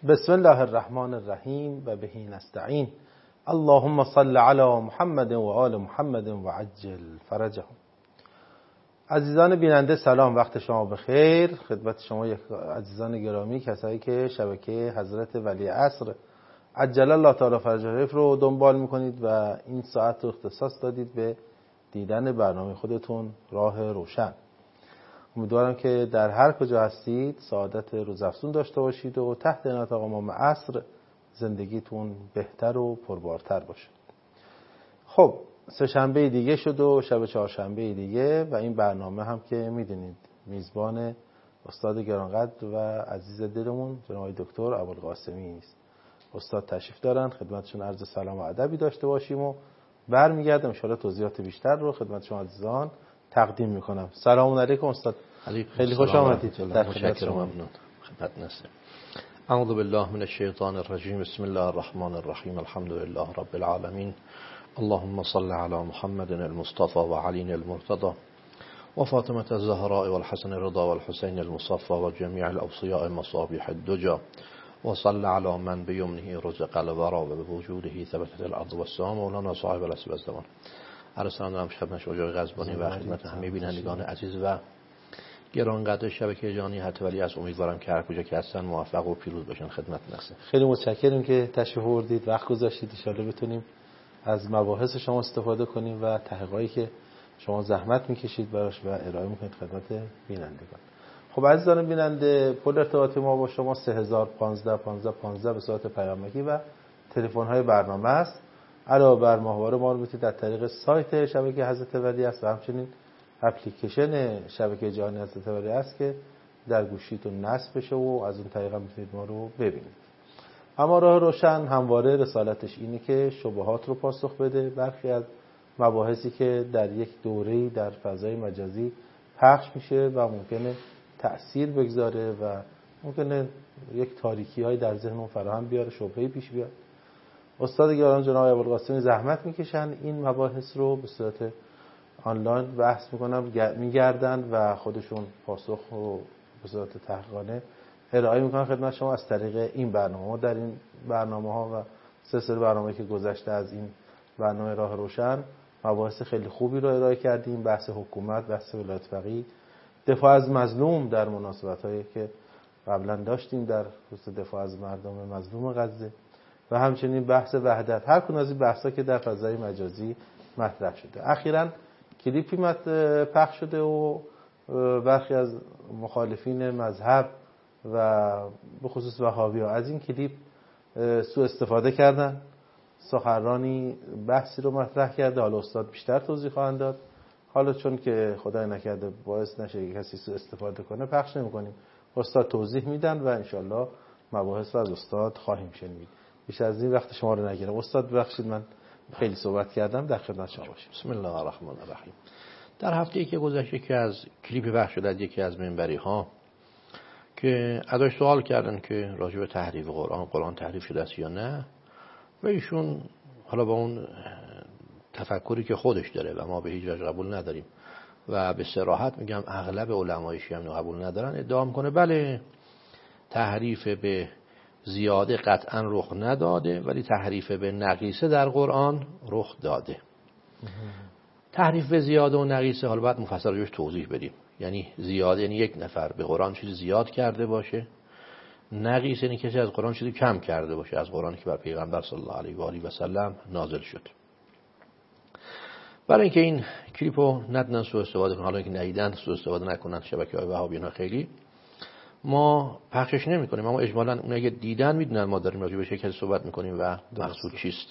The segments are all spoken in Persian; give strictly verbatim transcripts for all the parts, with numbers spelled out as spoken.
بسم الله الرحمن الرحیم و به نستعین. اللهم صل علی محمد و آل محمد و عجل فرجهم. عزیزان بیننده سلام، وقت شما بخیر. خدمت شما یک عزیزان گرامی، کسایی که شبکه حضرت ولی عصر عجل الله تعالی فرجه رو دنبال میکنید و این ساعت رو اختصاص دادید به دیدن برنامه خودتون راه روشن. امیدوارم که در هر کجا هستید سعادت روزافزون داشته باشید و تحت عنایت آقا امام عصر زندگیتون بهتر و پربارتر باشه. خب سه شنبه دیگه شد و شب چهارشنبه دیگه و این برنامه هم که میدونید میزبان استاد گرانقدر و عزیز دلمون جناب دکتر ابوالقاسمی است. استاد تشریف دارن، خدمتشون عرض سلام و ادبی داشته باشیم و برمیگردم ان شاء الله توضیحات بیشتر رو خدمت شما عزیزان تقدیم میکنم. سلام علیکم استاد، خیلی خوش آمدید. در خدمت شما. ممنون. خدمت نسه. اعوذ بالله من الشیطان الرجیم. بسم الله الرحمن الرحیم. الحمد لله رب العالمین. اللهم صل علی محمد المصطفى و علی المرتضى و فاطمه الزهراء و الحسن الرضا و الحسین المصفى و جمیع الاوصیاء مصابیح الدجى و صل علی من بیمنه رزق الورا و بوجوده ثبتت الارض والسماء مولانا صاحب العصر والزمان. عرض سلام دارم خدمت شما جای قزبانی و خدمت همه بینندگان عزیز و گرانقدر شبکه جهانی حتی ولی از امیدوارم که هر کجا که هستن موفق و پیروز باشن. خدمت نسه. خیلی متشکرم که تشریف آوردید، وقت گذاشتید. ان شاءالله بتونیم از مباحث شما استفاده کنیم و تحقیقاتی که شما زحمت میکشید براش و ارائه میکنید خدمت بینندگان. خب عزیزان بیننده، پل ارتباطی ما با شما سه هزار و پانزده پانزده پانزده به صورت پیامکی و تلفن های برنامه است. علاوه بر ماهواره ما رو میتونید از طریق سایت شبکه حضرت ولی است و همچنین اپلیکیشن شبکه جهانی حضرت ولی است که در گوشیتون نصب بشه و از اون طریق میتونید ما رو ببینید. اما راه روشن همواره رسالتش اینه که شبهات رو پاسخ بده. برخی از مباحثی که در یک دوره‌ای در فضای مجازی پخش میشه و ممکنه تأثیر بگذاره و ممکنه یک تاریکی‌های در ذهن فراهم بیاره، شبهه‌ای پیش بیاد. استاد گرامی جناب ابوالقاسمی زحمت میکشن این مباحث رو به صورت آنلاین بحث میکنن، میگردن و خودشون پاسخ رو به صورت تحقیقانه ارائه میکنن خدمت شما از طریق این برنامه. ما در این برنامه ها و سلسله برنامه‌ای که گذشته از این برنامه راه روشن مباحث خیلی خوبی رو ارائه کردیم. بحث حکومت، بحث ولایت فقیه، دفاع از مظلوم در مناسبت‌هایی که قبلا داشتیم در خصوص دفاع از مردم مظلوم غزه و همچنین بحث وحدت. هر کدوم از این بحثا که در فضای مجازی مطرح شده. اخیراً کلیپی پخش شده و برخی از مخالفین مذهب و به خصوص وهابی‌ها از این کلیپ سوء استفاده کردن. سخنرانی بحثی رو مطرح کرده، حالا استاد بیشتر توضیح خواهند داد. حالا چون که خدای نکرده باعث نشه کسی سوء استفاده کنه پخش نمی‌کنیم، استاد توضیح میدن و انشالله مباحث رو از استاد خواهیم شنید. بیش از این وقت شما رو نگیرم. استاد ببخشید من خیلی صحبت کردم، در خدمت شما باشیم. بسم الله الرحمن الرحیم. در هفته‌ای که گذشته که از کلیپ پخش شده از یکی از منبری ها که ازش سوال کردن که راجع به تحریف قرآن، قرآن تحریف شده است یا نه، و ایشون حالا با اون تفکری که خودش داره و ما به هیچ وجه قبول نداریم و به صراحت میگم اغلب علمای شیعه هم قبول ندارن، ادعا میکنه بله تحریف به زیاده قطعا رخ نداده ولی تحریف به نقیصه در قرآن رخ داده. تحریف به زیاده و نقیصه حالا باید مفصل روش توضیح بدیم. یعنی زیاده یعنی یک نفر به قرآن چیزی زیاد کرده باشه، نقیصه یعنی کسی از قرآن چیزی کم کرده باشه از قرآنی که بر پیغمبر صلی الله علیه و آله و سلم نازل شد. برای اینکه این کلیپو ندونن سوء استفاده کنن، حالا اینکه ندیدن سوء استفاده نکنن شبکه‌های وهابیان خیلی، ما پخشش نمی کنیم. اما اجمالاً اونایی که دیدن میدونن ما داریم راجع به چه کسی صحبت میکنیم و مقصود چیست.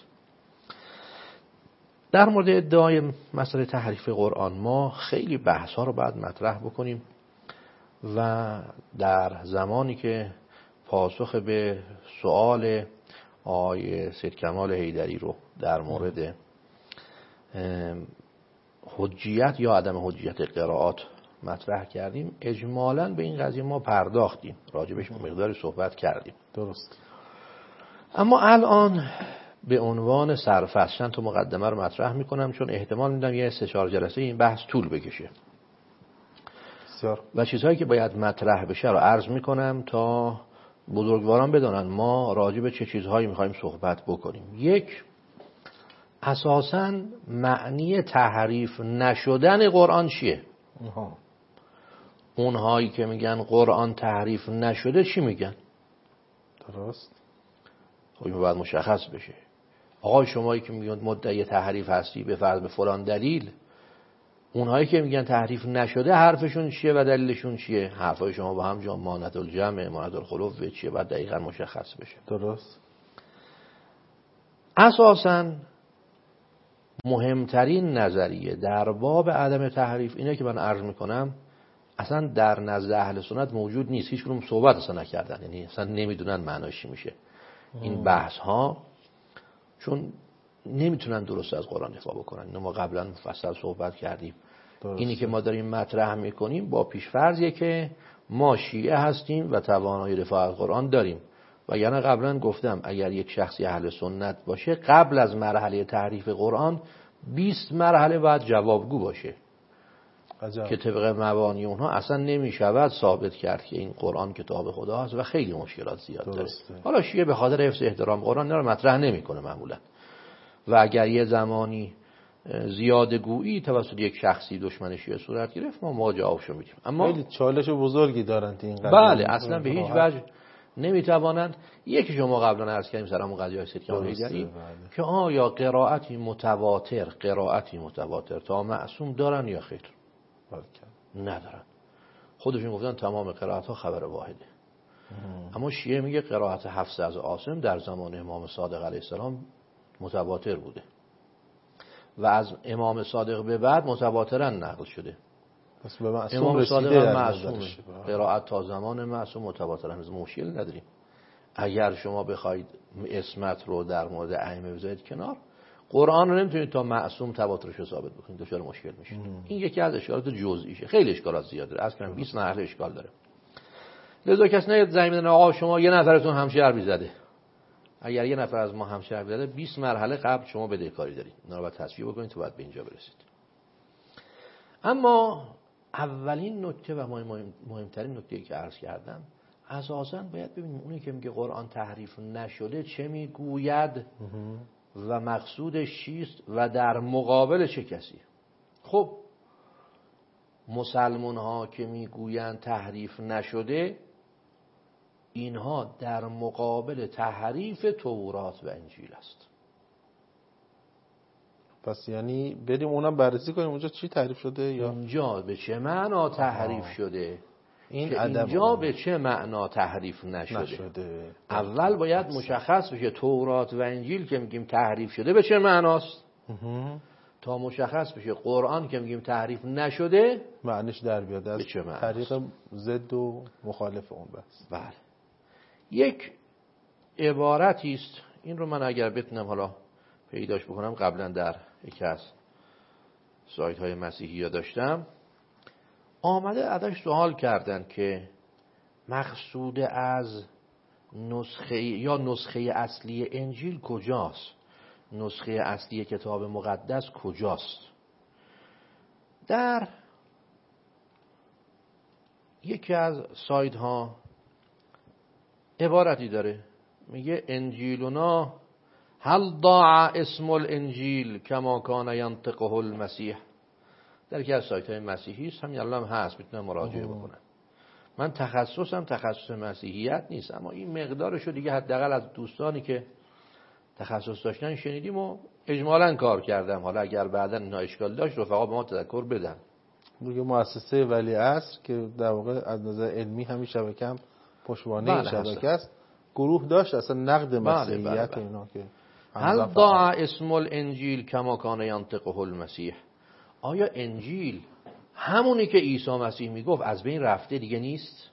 در مورد ادعای مسئله تحریف قرآن ما خیلی بحث ها رو باید مطرح بکنیم و در زمانی که پاسخ به سوال آقای سید کمال حیدری رو در مورد حجیت یا عدم حجیت قرائات مطرح کردیم، اجمالاً به این قضیه ما پرداختیم، راجبش مقداری صحبت کردیم. درست. اما الان به عنوان سرفصل چند تا مقدمه رو مطرح میکنم چون احتمال میدم یه سه چهار جلسه این بحث طول بکشه. بسیار. و چیزهایی که باید مطرح بشه رو عرض میکنم تا بزرگواران بدانند ما راجع به چه چیزهایی میخوایم صحبت بکنیم. یک، اساساً معنی تحریف نشدن قرآن چیه؟ آها. اونهایی که میگن قرآن تحریف نشده چی میگن؟ درست. خب این باید مشخص بشه. آقای شمایی که میگن مدعی تحریف هستی به فرض به فلان دلیل، اونهایی که میگن تحریف نشده حرفشون چیه و دلیلشون چیه؟ حرفای شما با هم جا مانعت الجمع مانعت الخلوف چیه باید دقیقاً مشخص بشه. درست. اساساً مهمترین نظریه در باب عدم تحریف اینه که من عرض میکنم اصلا در نزد اهل سنت موجود نیست. هیچ کدوم صحبت اصلا نکردن، یعنی اصلا نمیدونن معناش چی میشه این بحث ها، چون نمیتونن درست از قرآن دفاع بکنن. اینو ما قبلا مفصل صحبت کردیم. درسته. اینی که ما داریم مطرح میکنیم با پیش‌فرضیه که ما شیعه هستیم و توانایی دفاع از قرآن داریم. و یعنی قبلا گفتم اگر یک شخصی اهل سنت باشه قبل از مرحله تحریف قرآن بیست مرحله باید جوابگو باشه. عجب. که طبق مبانی اونها اصلا نمیشود ثابت کرد که این قرآن کتاب خدا هست و خیلی مشکلات زیاد داره. حالا شیعه به خاطر حفظ احترام قرآن رو مطرح نمیکنه معمولا، و اگر یه زمانی زیاده گویی توسط یک شخصی دشمن شیعه صورت گرفت ما ما جوابشو میدیم. اما خیلی چالش بزرگی دارن این قضیه. بله اصلا به هیچ وجه نمیتوانند. یکی شما قبلا عرض کردیم سرمون قضیه های سیدکان حیدری که آیا قرائتی متواتر قرائتی متواتر تا معصوم دارن یا خیر؟ ندارن. خودشون گفتن تمام قرائت ها خبر واحده. اما شیعه میگه قرائت حفص از عاصم در زمان امام صادق علیه السلام متواتر بوده و از امام صادق به بعد متواترا نقل شده. پس به معصوم امام صادق رسیده معصوم، قرائت تا زمان معصوم متواترا از مشکل نداریم. اگر شما بخواید اسمت رو در مورد ائمه بذارید کنار، قرآن رو نمیتونید تا معصوم تواترش رو ثابت بکنید، دچار مشکل میشید. این یکی از اشکالات جزئیشه، خیلی اشکالات زیاد داره، اصلا بیست مرحله اشکال داره. لذا کس نیاد زنگ بزنه آقا شما یه نفرتون همشه حرفی زده. اگر یه نفر از ما همشه حرفی زده بیست مرحله قبل شما بدهکاری دارید، اینا رو باید تصفیه بکنید تا بعد به اینجا برسید. اما اولین نکته و مهم مهمترین نکته‌ای که عرض کردم، اساساً باید ببینیم اونی که میگه قرآن تحریف نشده چه میگوید و مقصودش چیست و در مقابل چه کسی. خب مسلمان ها که میگویند تحریف نشده، اینها در مقابل تحریف تورات و انجیل است. پس یعنی بریم اونم بررسی کنیم اونجا چی تحریف شده یا اونجا به چه معنا تحریف آه. شده، این اینجا به چه معنا تحریف نشده, نشده. اول باید مشخص بشه تورات و انجیل که میگیم تحریف شده به چه معناست تا مشخص بشه قرآن که میگیم تحریف نشده معنیش در بیاد از طریق ضد و مخالف اون بس. بله. یک عبارتی است، این رو من اگر بتونم حالا پیداش بکنم، قبلا در یکی از سایت های مسیحی ها داشتم، آمده ازش سوال کردن که مقصود از نسخه یا نسخه اصلی انجیل کجاست، نسخه اصلی کتاب مقدس کجاست. در یکی از سایت ها عبارتی داره میگه انجیلنا هل ضاع اسم الانجیل کما کان ینطقه المسیح. در یکی از سایت های مسیحی است، همین الان هست، میتونم مراجعه بکنم. من تخصصم تخصص مسیحیت نیست، اما این مقدارشو دیگه حداقل از دوستانی که تخصص داشتن شنیدیم و اجمالاً کار کردم. حالا اگر بعداً اینا اشکال داشت رفقا به ما تذکر بدن. یه مؤسسه ولیعصر که در واقع از نظر علمی همین شبکه هم پشتوانه بله شبکه است، گروه داشت اصلا نقد مسیحیت بله بله اینا که هل ضاع اسم الانجیل کما کان ینطقه المسیح. آیا انجیل همونی که عیسی مسیح میگفت از بین رفته دیگه نیست؟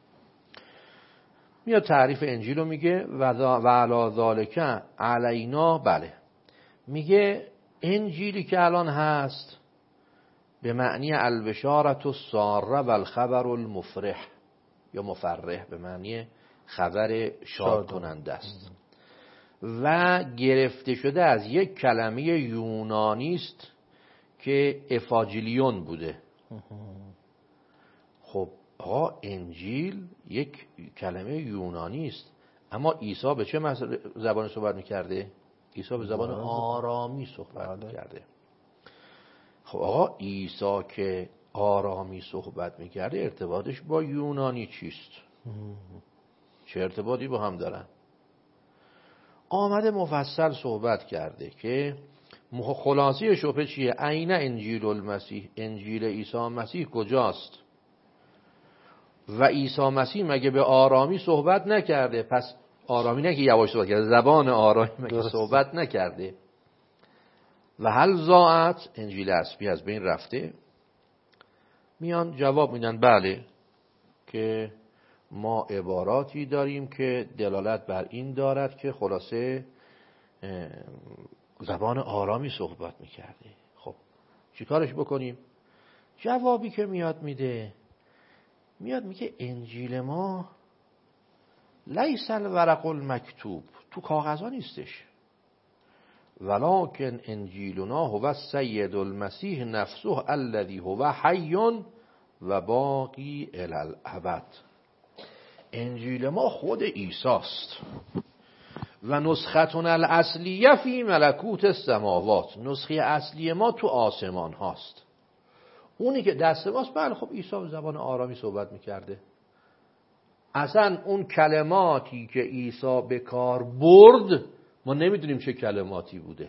میاد تعریف انجیل رو میگه و علی ذالک علینا. بله میگه انجیلی که الان هست به معنی البشارة الساره و الخبر المفرح یا مفرح، به معنی خبر شاد کننده است و گرفته شده از یک کلمه یونانی است که افاجیلیون بوده. خب آقا انجیل یک کلمه یونانی است، اما عیسی به چه زبانی صحبت میکرده؟ عیسی به زبان آرامی صحبت میکرده. خب آقا عیسی که آرامی صحبت میکرده ارتباطش با یونانی چیست؟ چه ارتباطی با هم دارن؟ آمده مفصل صحبت کرده که خلاصه شبهه چیه؟ عین انجیل المسیح، انجیل عیسی مسیح کجاست؟ و عیسی مسیح مگه به آرامی صحبت نکرده؟ پس آرامی نه که یواش صحبت کرده، زبان آرامی مگه صحبت نکرده؟ و هل زاعت، انجیل اسبی از بین رفته؟ میان جواب میدن بله، که ما عباراتی داریم که دلالت بر این دارد که خلاصه زبان آرامی صحبت میکرده. خب چی کارش بکنیم؟ جوابی که میاد میده میاد میگه انجیل ما لیس الورق المکتوب، تو کاغذها نیستش، ولکن انجیلنا هو السید المسیح نفسه الذی هو حی و باقی الی الابد. انجیل ما خود عیسی است و نسختنا الاصلیه فی ملکوت السماوات، نسخه اصلی ما تو آسمان هاست. اونی که دست ماست بله، خب عیسی به زبان آرامی صحبت میکرده. اصلا اون کلماتی که عیسی به کار برد ما نمیدونیم چه کلماتی بوده.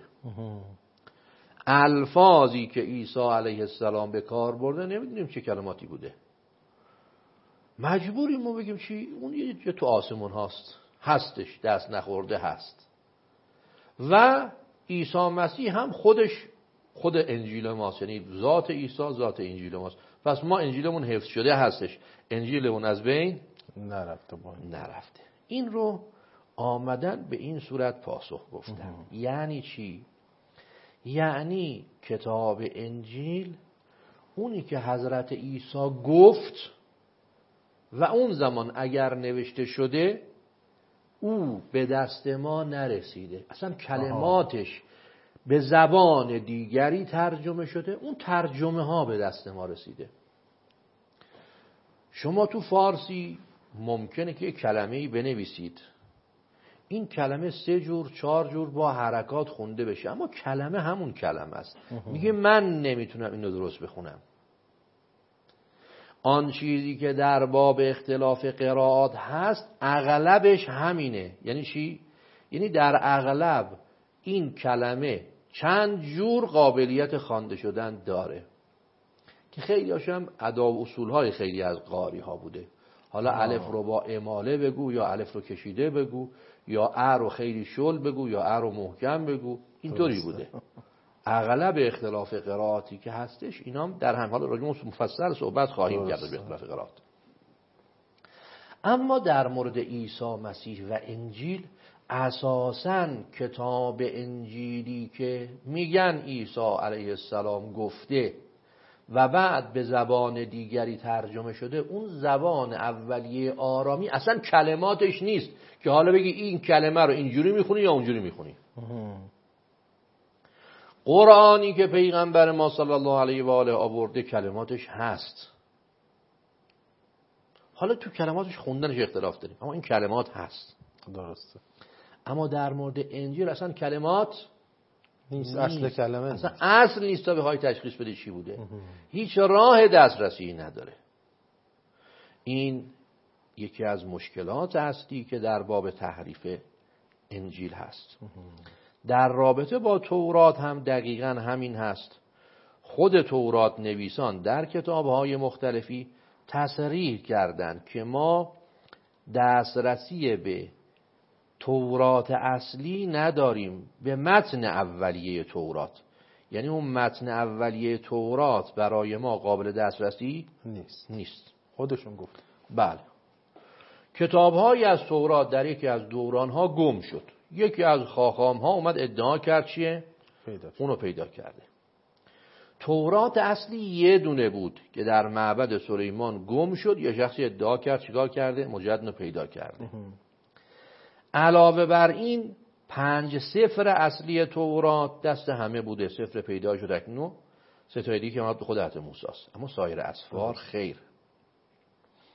الفاظی که عیسی علیه السلام به کار برده نمیدونیم چه کلماتی بوده. مجبوریم ما بگیم چی؟ اون یه جا تو آسمون هاست، هستش، دست نخورده هست. و عیسی مسیح هم خودش خود انجیل ماست، یعنی ذات عیسی ذات انجیل ماست. پس ما انجیلمون حفظ شده هستش، انجیلمون از بین نرفته نرفته. این رو آمدن به این صورت پاسخ گفتن. یعنی چی؟ یعنی کتاب انجیل اونی که حضرت عیسی گفت و اون زمان اگر نوشته شده او به دست ما نرسیده، اصلا کلماتش به زبان دیگری ترجمه شده، اون ترجمه ها به دست ما رسیده. شما تو فارسی ممکنه که یک کلمه‌ای بنویسید، این کلمه سه جور چهار جور با حرکات خونده بشه، اما کلمه همون کلمه است. میگه من نمیتونم اینو درست بخونم. آن چیزی که در باب اختلاف قرائات هست اغلبش همینه. یعنی چی؟ یعنی در اغلب این کلمه چند جور قابلیت خوانده شدن داره که خیلی هاشم ادا و اصولهای خیلی از قاری ها بوده. حالا آه. الف رو با اماله بگو یا الف رو کشیده بگو یا ا رو خیلی شل بگو یا ا رو محکم بگو، اینطوری بوده. اغلب اختلاف قرائاتی که هستش اینام در هم حال راجع به مفصل صحبت خواهیم کرد به اختلاف قرائات. اما در مورد عیسی مسیح و انجیل اساساً کتاب انجیلی که میگن عیسی علیه السلام گفته و بعد به زبان دیگری ترجمه شده، اون زبان اولیه آرامی اصلا کلماتش نیست که حالا بگی این کلمه رو اینجوری میخونی یا اونجوری میخونی. قرآنی که پیغمبر ما صلی الله علیه و آله آورده کلماتش هست. حالا تو کلماتش خوندنش اختلاف داریم، اما این کلمات هست. درسته. اما در مورد انجیل اصلا کلمات نیست، اصل کلمه اصلا نیست. اصل نیست تا بخوای تشخیص بده چی بوده. هیچ راه دسترسی نداره. این یکی از مشکلات اصلی که در باب تحریف انجیل هست. در رابطه با تورات هم دقیقاً همین هست. خود تورات نویسان در کتاب‌های مختلفی تصریح کردند که ما دسترسی به تورات اصلی نداریم، به متن اولیه تورات. یعنی اون متن اولیه تورات برای ما قابل دسترسی نیست. نیست. خودشون گفت. بله. کتاب‌هایی از تورات در یکی از دوران‌ها گم شد. یکی از خاخام‌ها اومد ادعا کرد چیه؟ پیدا کرد. اونو پیدا کرده. تورات اصلی یه دونه بود که در معبد سلیمان گم شد، یه شخصی ادعا کرد چیکار کرده؟ مجدد پیدا کرده. علاوه بر این پنج سفر اصلی تورات دست همه بوده، سفر پیدا شد اکنون، سه تا دیگه که اومد به خود حضرت موسی است، اما سایر اسفار خیر.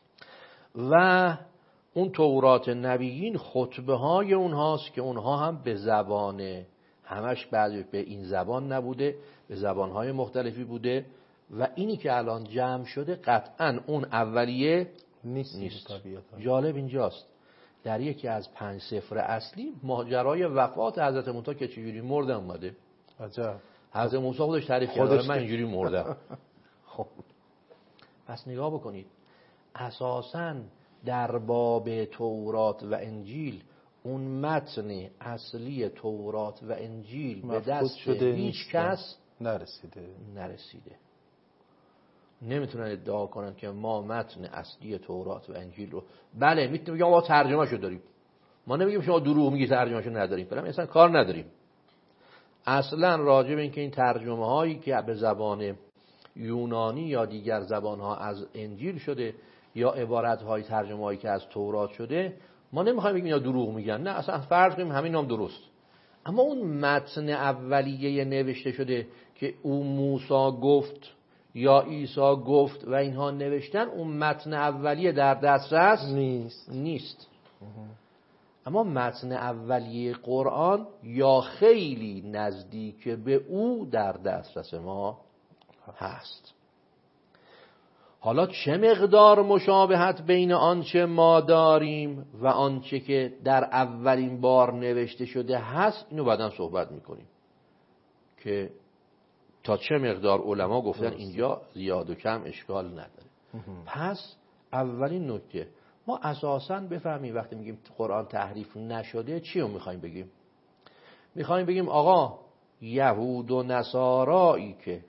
و اون تورات نبیین خطبه های اونهاست که اونها هم به زبان همش بعضی به این زبان نبوده، به زبانهای مختلفی بوده و اینی که الان جمع شده قطعا اون اولیه نیست, نیست. جالب اینجاست در یکی از پنج سفر اصلی ماجرای وفات حضرت موسی که چجوری مردن اومده. عجب. حضرت موسی خودش تعریف کرده من اینجوری مردم. خب پس نگاه بکنید اساساً در باب تورات و انجیل اون متن اصلی تورات و انجیل به دست هیچ کس نرسیده نرسیده نمیتونن ادعا کنن که ما متن اصلی تورات و انجیل رو بله میتونیم بگیم ما ترجمه شو داریم، ما نمیگیم شما دروغ میگی ترجمه شو نداریم، برام اصلا کار نداریم. اصلا راجع به اینکه این ترجمه هایی که به زبان یونانی یا دیگر زبان ها از انجیل شده یا عبارت های ترجمه هایی که از تورات شده ما نمیخوایم بگیم اینا دروغ میگن، نه اصلا فرض کنیم همین هم درست. اما اون متن اولیه نوشته شده که او موسی گفت یا عیسی گفت و اینها نوشتن، اون متن اولیه در دسترس نیست نیست. اما متن اولیه قرآن یا خیلی نزدیک به او در دسترس ما هست. حالا چه مقدار مشابهت بین آنچه ما داریم و آنچه که در اولین بار نوشته شده هست اینو بعداً صحبت میکنیم که تا چه مقدار علما گفتن اینجا زیاد و کم اشکال نداره. پس اولین نکته ما اساساً بفهمیم وقتی میگیم قرآن تحریف نشده چی رو میخوایم بگیم؟ میخوایم بگیم آقا یهود و نصارایی که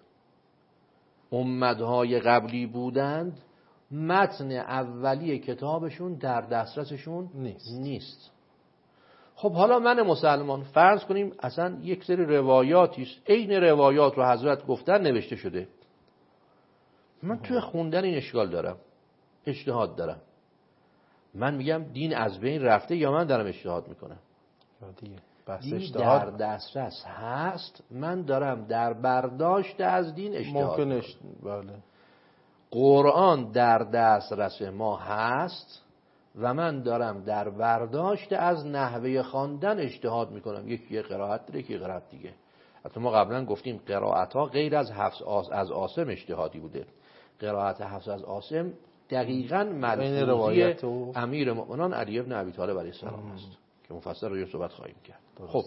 امتهای قبلی بودند متن اولی کتابشون در دسترسشون نیست. نیست. خب حالا من مسلمان فرض کنیم اصلا یک سری روایاتی است عین روایات رو حضرت گفتن نوشته شده، من توی خوندن این اشکال دارم، اجتهاد دارم، من میگم دین از بین رفته یا من دارم اجتهاد میکنم؟ دین در دسترس هست، من دارم در برداشت از دین اجتهاد میکنم. بله. قرآن در دسترس ما هست و من دارم در برداشت از نحوه خواندن اجتهاد میکنم. یکی قرائت داره، یکی قرائت دیگه. حتی ما قبلا گفتیم قرائت ها غیر از حفظ از عاصم اجتهادی بوده. قرائت حفظ از عاصم دقیقاً ملفوظی امیر مؤمنان علی بن ابی طالب علیه السلام است که مفصل روی صحبت خواهیم کرد. خب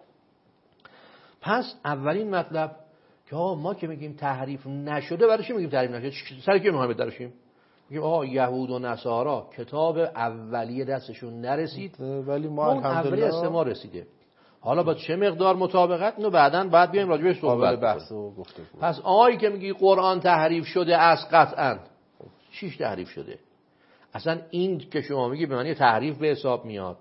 پس اولین مطلب که ما که میگیم تحریف نشده، برای چی میگیم تحریف نشده؟ سر کی میخوایم بدرشیم؟ میگیم آقا یهود و نصارا کتاب اولیه دستشون نرسید ولی ما الحمدلله اولیه ما رسیده. حالا با چه مقدار مطابقت اینو بعداً بعد بیایم راجع بهش صحبت بحث و گفتگو. پس آیی که میگی قرآن تحریف شده از قطعاً چیش تحریف شده؟ اصلا این که شما میگی به معنی تحریف به حساب میاد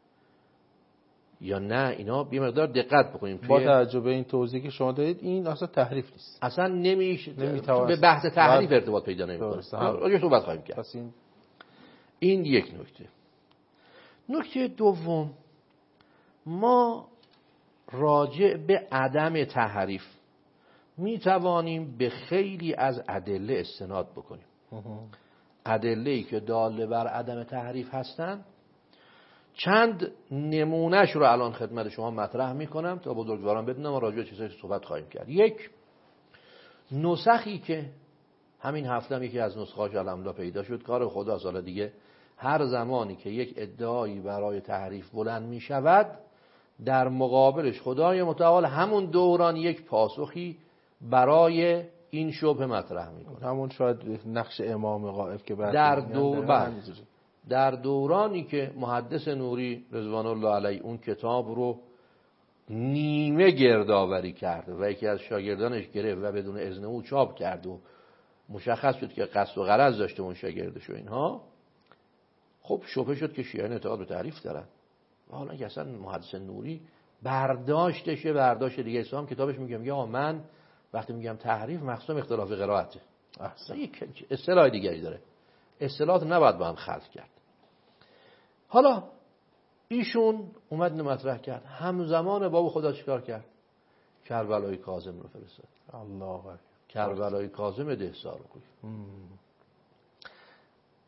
یا نه؟ اینا بی مقدار دقت بکنیم. با توجه به این توضیحی که شما دادید این اصلا تحریف نیست، اصلا نمیشه به بحث تحریف ارتباط پیدا نمیکنه. راجع صحبت خواهیم کرد. پس این این یک نکته. نکته دوم، ما راجع به عدم تحریف می توانیم به خیلی از ادله استناد بکنیم. ادله‌ای که داله بر عدم تحریف هستند. چند نمونهش رو الان خدمت شما مطرح میکنم تا بزرگواران بدونم و راجع به چیزایی صحبت خواهیم کرد. یک، نسخی که همین هفته هم یکی از نسخه‌هاش الحمدلله پیدا شد، کار خدا سال دیگه هر زمانی که یک ادعایی برای تحریف بلند میشود در مقابلش خدای متعال همون دوران یک پاسخی برای این شبهه مطرح میکنه. همون شاید نقش امام غائب که بعد در دور در دورانی که محدث نوری رضوان الله علیه اون کتاب رو نیمه گردآوری کرده و یکی از شاگردانش گرفت و بدون اذن او چاپ کرد و مشخص شد که قصد و غرض داشته اون شاگردش و اینها، خب شبهه شد که شیعیان اعتقاد به تحریف دارن. و حالا که اصلا محدث نوری برداشتشه برداشت دیگه اسلام کتابش میگم یا من وقتی میگم تحریف مقصود اختلاف قرائته، اصلا یک اصطلاح دیگری داره، اصطلاحات نباید با هم خلط کرد. حالا ایشون اومد اینو مطرح کرد، همزمان بابا خدا چیکار کرد؟ کربلای کاظم رو فرستاد. الله، الله کربلای کاظم دهسار رو گفت.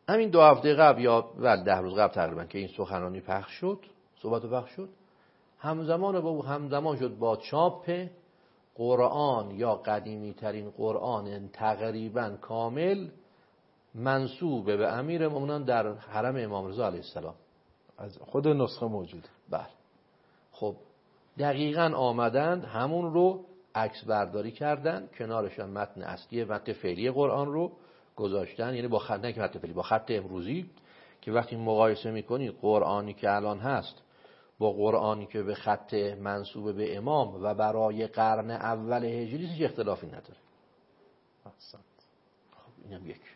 همین دو هفته قبل یا ول ده روز قبل تقریبا که این سخنرانی پخش شد، صحبت پخش شد، همزمان با همزمان شد با چاپ قرآن یا قدیمی ترین قرآن تقریبا کامل منسوب به امیر مومنان در حرم امام رضا علیه السلام. از خود نسخه موجود. بله. خب دقیقاً آمدن همون رو عکس برداری کردن، کنارشان متن اصلی متن فعلی قرآن رو گذاشتن، یعنی با خط، نه که متن فعلی، با خط امروزی، که وقتی مقایسه می‌کنی قرآنی که الان هست با قرآنی که به خط منسوب به امام و برای قرن اول هجری هیچ اختلافی نداره. احسنت. خب اینم یک.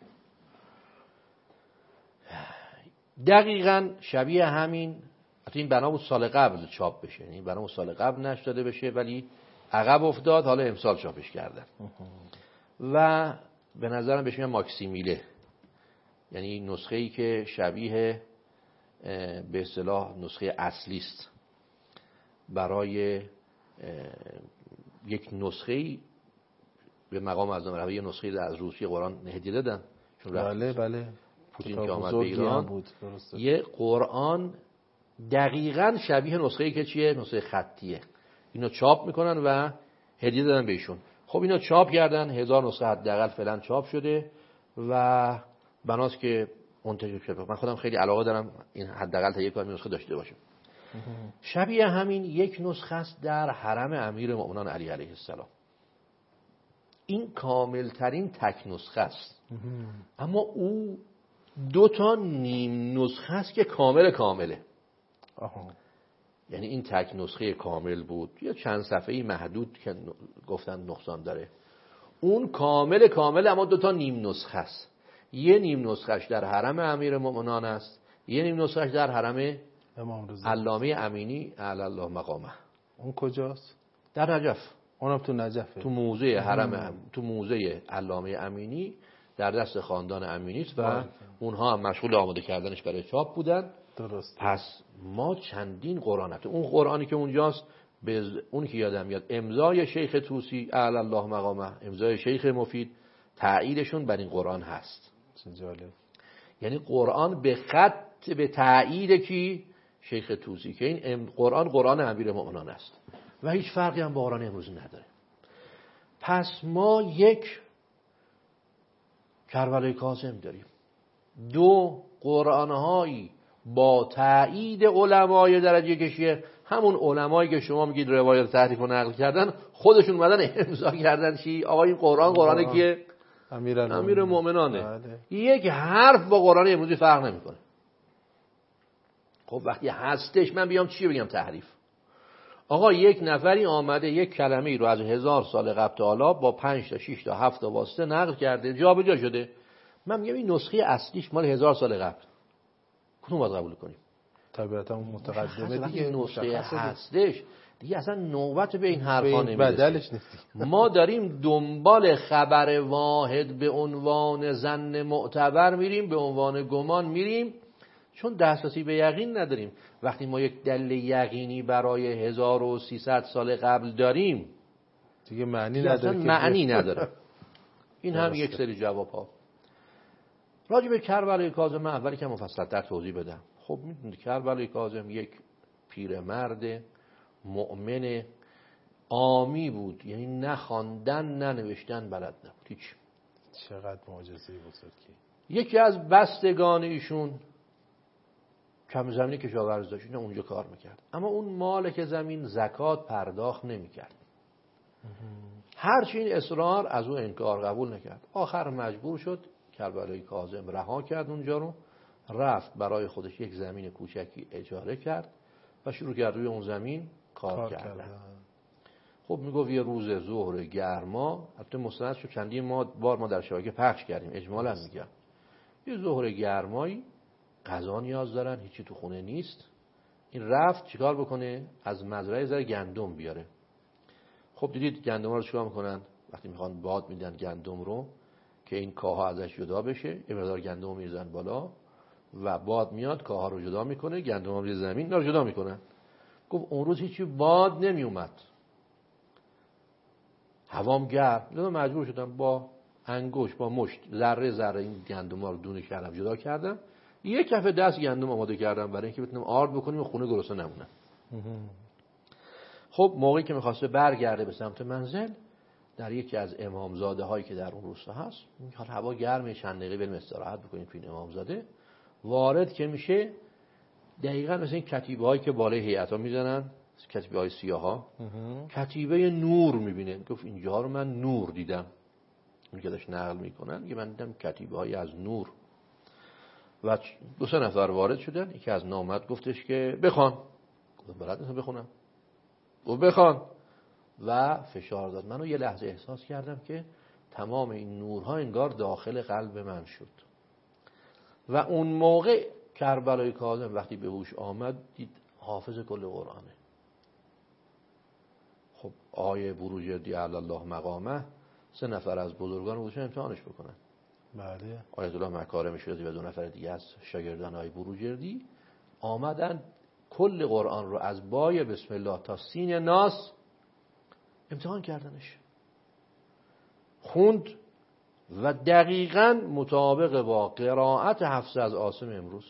دقیقاً شبیه همین، حتی این بنا بود سال قبل چاپ بشه، یعنی بنا بود سال قبل نشر داده بشه ولی عقب افتاد، حالا امسال چاپش کردن. و به نظرم بهش میگن ماکسیمیله، یعنی نسخه‌ای که شبیه به اصطلاح نسخه اصلی است. برای یک نسخه‌ای به مقام اعظم رهبری یه نسخه از روسیه قرآن هدیه دادن، چون بله بله پوتین که آمد به ایران بود. یه قرآن دقیقاً شبیه نسخه‌ای که چیه؟ نسخه خطیه. اینو چاپ میکنن و هدیه دادن بهشون. خب اینو چاپ کردن، هزار نسخه حداقل فعلا چاپ شده و بناست که منتشر بشه. من خودم خیلی علاقه دارم این حداقل تا یک کاری نسخه داشته باشم. شبیه همین یک نسخه است در حرم امیر مومنان علی علیه السلام. این کامل ترین تک نسخه است، اما او دو تا نیم نسخه است که کامل کامله. آها. یعنی این تک نسخه کامل بود، یا چند صفحه‌ای محدود که گفتن نقصان داره، اون کامل کامل، اما دو تا نیم نسخه است. یه نیم نسخهش در حرم امیر مومنان است، یه نیم نسخهش در حرم امام رضا علامه امینی اعلی الله مقامه. اون کجاست؟ در نجف. اونم تو نجفه. تو موزه حرم، تو موزه علامه امینی در دست خاندان امینی است و اونها هم مشغول آماده کردنش برای چاپ بودن. درست. پس ما چندین قرآن هست. اون قرآنی که اونجاست، به اون که یادم میاد امضای شیخ طوسی اعلی الله مقامه، امضای شیخ مفید، تأییدشون بر این قرآن هست. چه جالب. یعنی قرآن به خط، به تأیید کی؟ شیخ طوسی، که این قرآن قرآن امیر مومنان است و هیچ فرقی هم با قرآن امروزی نداره. پس ما یک کربلای کاظم داریم، دو قرآن‌هایی با تأیید علمای درجه کشیه، همون علمایی که شما میگید روایت تحریف و نقل کردن، خودشون اومدن امضا کردن چی؟ آقا این قرآن قرآنی که امیر امیر مومنانه. یک حرف با قرآن امروزی فرق نمیکنه. خب وقتی هستش من بیام چی بگم تحریف؟ آقا یک نفری آمده یک کلمه ای رو از هزار سال قبل تا حالا با پنج تا شش تا هفت تا واسطه نقل کرده، جابجا شده. من میگم این نسخه اصلیش مال هزار سال قبل، کدوم باید قبول کنیم؟ طبیعتا متقدمه دیگه. نسخه هستش دیگه، اصلا نوبت به این حرفا نمیرسه. ما داریم دنبال خبر واحد به عنوان ظن معتبر میریم، به عنوان گمان میریم، چون دسترسی به یقین نداریم. وقتی ما یک دلیل یقینی برای هزار و سیصد سال قبل داریم دیگه معنی نداره، معنی نداره. این هم یک سری جواب ها. راجع به کربلای کاظم اولی که مفصل‌تر توضیح بدم. خب میدونید کربلای کاظم یک پیرمرد مؤمن عامی بود، یعنی نه خواندن نه نوشتن بلد نبود هیچ. چقدر معجزه بزرگی. یکی از بستگان ایشون کم زمینی کشاورزی داشت، اونجا کار میکرد، اما اون مالک زمین زکات پرداخت نمیکرد. هرچی این اصرار از او انکار قبول نکرد. آخر مجبور شد کربلای کاظم رها کرد اونجا رو، رفت برای خودش یک زمین کوچکی اجاره کرد و شروع کرد روی اون زمین کار, کار کردن. کردن. خب میگفت یه روز ظهر گرما، البته مستند شد چندین ما بار ما در شبکه پخش کردیم، اجمالا میگم، یه ظهر گرمایی غذا نیاز دارن، هیچی تو خونه نیست، این رفت چیکار بکنه؟ از مزرعه ذره گندم بیاره. خب دیدید گندم رو چیکار میکنن؟ وقتی میخوان باد میدن گندم رو که این کاها ازش جدا بشه، یه مقدار گندم میریزن بالا و باد میاد کاها رو جدا میکنه، گندم رو روی زمین رو جدا میکنن. گفت اون روز هیچی باد نمیومد، هوام گرم، لذا مجبور شدم با انگشت با مشت ذره ذره این گندم‌ها رو دونه کردم جدا کردم، یک کف دست گندم آماده کردم برای اینکه بتونم آرد بکنیم و خونه گرسنه نمونم. خب موقعی که می‌خواسته برگرده به سمت منزل، در یکی از امامزاده هایی که در اون روستا هست، حالا هوا گرمه، چند دقیقه بریم استراحت بکنیم تو این امامزاده، وارد که میشه دقیقاً مثل این کتیبه هایی که بالای هیئت‌ها میزنن، کتیبه های سیاها، کتیبه نور میبینه. گفت اینجا رو من نور دیدم. اون که داشت نقل میکنن که من دیدم کتیبه های از نور. و دو سه نفر وارد شدن، یکی از نامد گفتش که بخوان. گفتم بلد نیستم بخونم. گفت بخوان. و فشار داد. منو یه لحظه احساس کردم که تمام این نورها انگار داخل قلب من شد. و اون موقع کربلای کاظم وقتی به هوش آمد دید حافظ کل قرآنه. خب آیه بروجردی علی الله مقامه، سه نفر از بزرگان رو بودن امتحانش بکنن. بله. آیت الله مکارم شیرازی و دو نفر دیگه از شاگردان آیه بروجردی آمدن کل قرآن رو از بای بسم الله تا سین ناس امتحان کردنش. خوند و دقیقاً مطابق با قرائت حفص از عاصم امروز،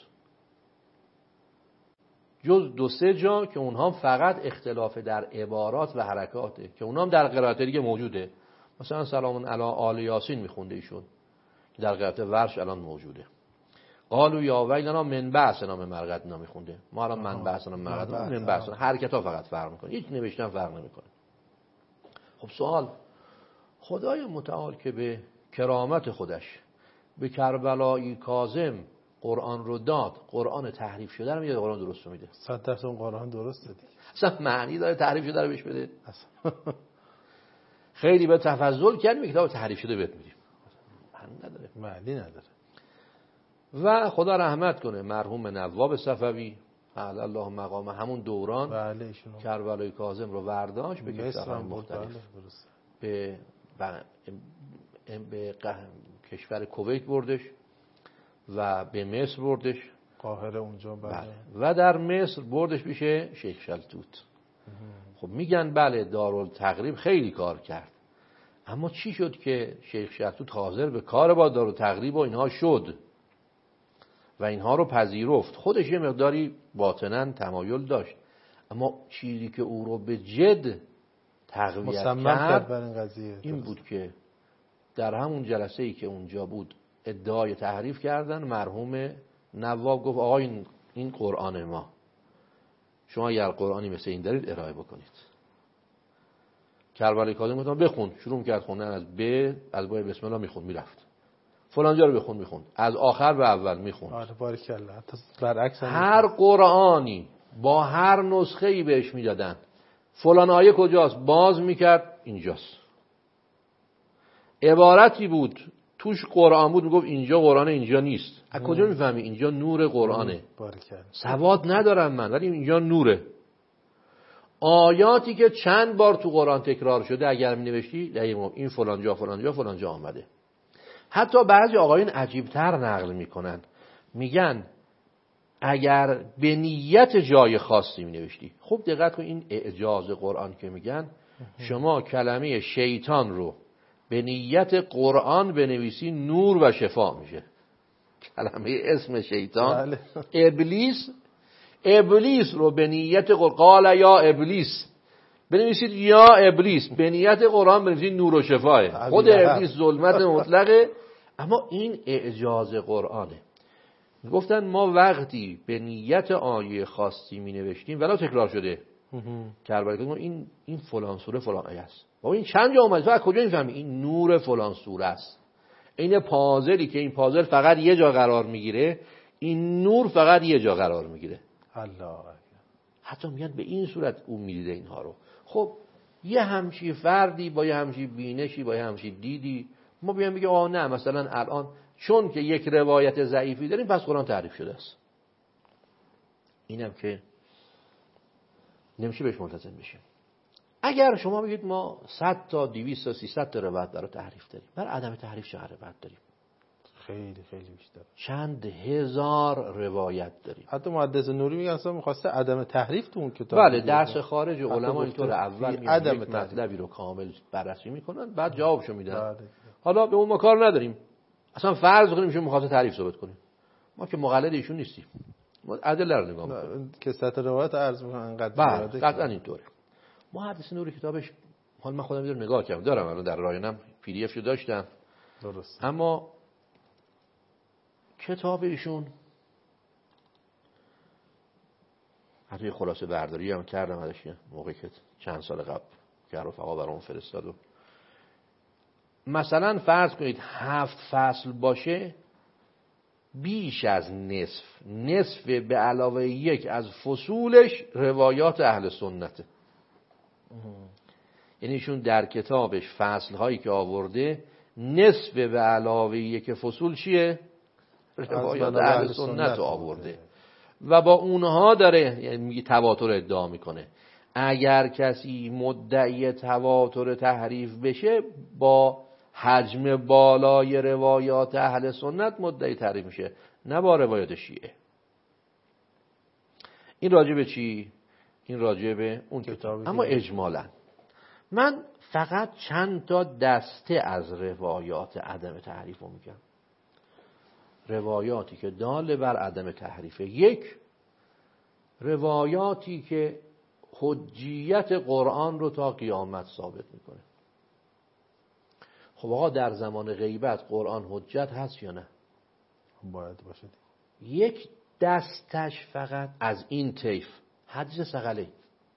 جز دو سه جا که اونها فقط اختلاف در عبارات و حرکاته که اونها هم در قرائت دیگه موجوده. مثلا سلام علی آل یاسین میخونده ایشون که در قرائت ورش الان موجوده. قالوا یا ویلنا من بعثنا من مرقدنا میخونده. ما الان من بعثنا من مرقدنا من بعثنا، حرکت‌ها فقط فرق میکنه، هیچ نوشتن فرق نمیکنه. خب سوال، خدای متعال که به کرامت خودش به کربلای کاظم قرآن رو داد، قرآن تحریف شده رو میده، قرآن درست رو میده؟ صد درصد اون قرآن درسته دیگه. اصلا معنی داره تحریف شده رو بهش بده؟ اصلا خیلی به تفضل کردیم کتاب تحریف شده بهت میدیم، معنی نداره، معنی نداره. و خدا رحمت کنه مرحوم نواب صفوی علی الله مقام، همون دوران بله ایشون کربلای کاظم رو ورداشت به کشورهای مختلف، به به کشور کویت بردش و به مصر بردش، قاهره اونجا. بله. و در مصر بردش پیش شیخ شلتوت. خب میگن بله دارالتقریب خیلی کار کرد، اما چی شد که شیخ شلتوت حاضر به کار با دارالتقریب و اینها شد و اینها رو پذیرفت؟ خودش یه مقداری باطناً تمایل داشت، اما چیزی که او رو به جد تقویت کرد بر این قضیه این بود که در همون جلسه ای که اونجا بود ادعای تحریف کردن، مرحوم نواب گفت آقا این این قرآن ما، شما اگر قرآنی مثل این دارید ارائه بکنید. کربلای کاظم گفتم بخون، شروع کرد خوندن از ب از بای بسم الله میخوند میرفت، فلان جا رو بخون میخوند، از آخر به اول میخوند. آره باریکلا. حتی برعکس هر قرآنی با هر نسخه‌ای بهش میدادن، فلان آیه کجاست باز میکرد اینجاست، عبارتی بود توش قرآن بود میگفت اینجا قرآن اینجا نیست. از کجا میفهمی اینجا نور قرآنه؟ سواد ندارم من ولی اینجا نوره. آیاتی که چند بار تو قرآن تکرار شده اگر می نوشتی دقیقاً این فلان جا فلان جا فلان جا آمده. حتی بعضی آقایون عجیبتر نقل میکنن، میگن اگر به نیت جای خاصی می نوشتی، خوب دقت کن این اعجاز قرآن که میگن شما کلمه شیطان رو به نیت قرآن بنویسی نور و شفا میشه. کلمه اسم شیطان بله. ابلیس، ابلیس رو به نیت قرآن قال یا ابلیس بنویسید یا ابلیس، به نیت قرآن بنویسید نور و شفاه. خود ابلیس ظلمت مطلقه، اما این اعجاز قرآنه. گفتن ما وقتی به نیت آیه خاصی می نوشتیم ولی تکرار شده کربلای این این فلان سوره فلان آیه است، با این چند جا اومد فقط کجا میفهمی این نور فلان سوره است. این پازلی که این پازل فقط یه جا قرار میگیره، این نور فقط یه جا قرار میگیره. الله. حتی میگن به این صورت او میدیده اینها رو. خب یه همچی فردی با یه همچی بینشی با یه همچی دیدی ما بیان بگیم آه نه مثلا الان چون که یک روایت ضعیفی داریم پس قرآن تعریف شده است، اینم که نمیشه بهش ملتزم بشیم. اگر شما بگید ما صد تا دویست تا سیصد تا روایت برای تحریف داریم، برای عدم تحریف چه روایت داریم؟ خیلی خیلی بیشتر، چند هزار روایت داریم. حتی محدث نوری میگن اصلا می‌خواسته عدم تحریف تو اون کتاب. بله درس خارج علما اینطور اول میاد یک مطلبی رو کامل بررسی میکنن بعد جوابشو میدن. بله. حالا به اون ما کار نداریم، اصلا فرض کنیم ایشون می‌خواد تعریف ثابت کنیم، ما که مقلد ایشون نیستیم، ما ادله رو نگاه می‌کنیم. کثرت روایت عرض می‌کنن انقدر زیاده قطعا اینطوره. محدث نوری کتابش، حالا من خودم می‌دونم نگاه کردم، دارم الان در راینم پی دی اف رو داشتم، درست، اما کتاب ایشون حتی خلاصه برداری هم کردم ازش موقعی که چند سال قبل که رفقا برام فرستاد و مثلا فرض کنید هفت فصل باشه، بیش از نصف نصف به علاوه یک از فصولش روایات اهل سنته. یعنی ایشون در کتابش فصل هایی که آورده نصف به علاوه یک فصول چیه؟ روایات اهل سنت آورده و با اونها داره، یعنی میگه تواتر ادعا میکنه. اگر کسی مدعی تواتر تحریف بشه، با حجم بالای روایات اهل سنت مدعی تحریف میشه، نه با روایات شیعه. این راجع به چی؟ این راجع به اون کتاب. اما اجمالاً من فقط چند تا دسته از روایات عدم تحریف رو میگم، روایاتی که دال بر عدم تحریفه. یک، روایاتی که حجیت قرآن رو تا قیامت ثابت میکنه. خب آقا در زمان غیبت قرآن حجت هست یا نه؟ باید باشه. یک دستش فقط از این طیف حدیث ثقلین.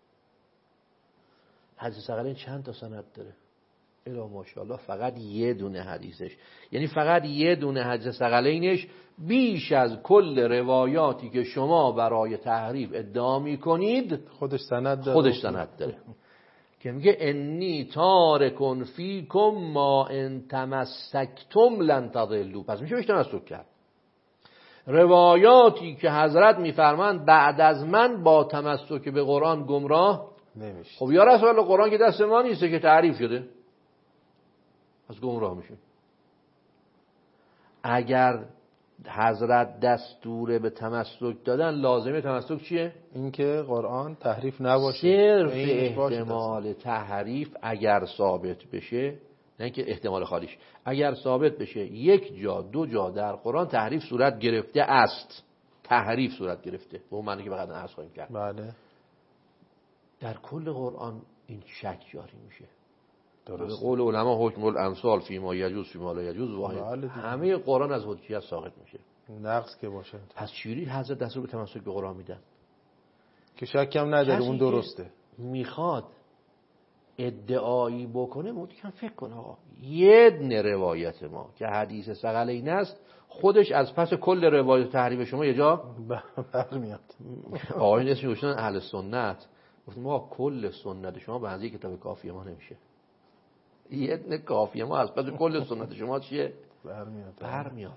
حدیث ثقلین چند تا سند داره؟ الا ماشاءالله فقط یه دونه حدیثش، یعنی فقط یه دونه حدیث ثقلینش بیش از کل روایاتی که شما برای تحریف ادعا می‌کنید خودش سند داره. خودش سند داره که میگه انی تارکن فیکم ما ان تمسکتم لن تضلوا. پس میشه بهش تمسک کرد. روایاتی که حضرت میفرمایند بعد از من با تمسک به قرآن گمراه نمیشه. خب یا رسول الله قرآن که دست ما نیست که تعریف شده، از گمراه میشه. اگر حضرت دستور به تمسک دادن، لازمه تمسک چیه؟ اینکه قرآن تحریف نباشه. صرف احتمال تحریف اگر ثابت بشه، نه اینکه احتمال خالیش، اگر ثابت بشه یک جا دو جا در قرآن تحریف صورت گرفته است، تحریف صورت گرفته، به اون معنی که بعداً عرض خواهیم کرد، بله، در کل قرآن این شک جاری میشه. درست. به قول علما حکم الامثال فی ما یجوز فی ما لا یجوز واحد. همه قرآن از حجیت ساقط میشه، نقص که باشه. پس چجوری حضرت دستور به تمسک به قرآن میدن که شک هم نداره اون درسته؟ میخواد ادعایی بکنه مودی کم فکر کنه آقا یه دونه روایت ما که حدیث ثقلین است خودش از پس کل روایت تحریف شما یه جا برمیاد. آقایون اسمش گوشتن اهل سنت، گفتیم ما کل سنت شما به اندازه کتاب کافیه ما نمیشه، یه دونه کافیه ما از پس کل سنت شما چیه؟ برمیاد. برمیاد.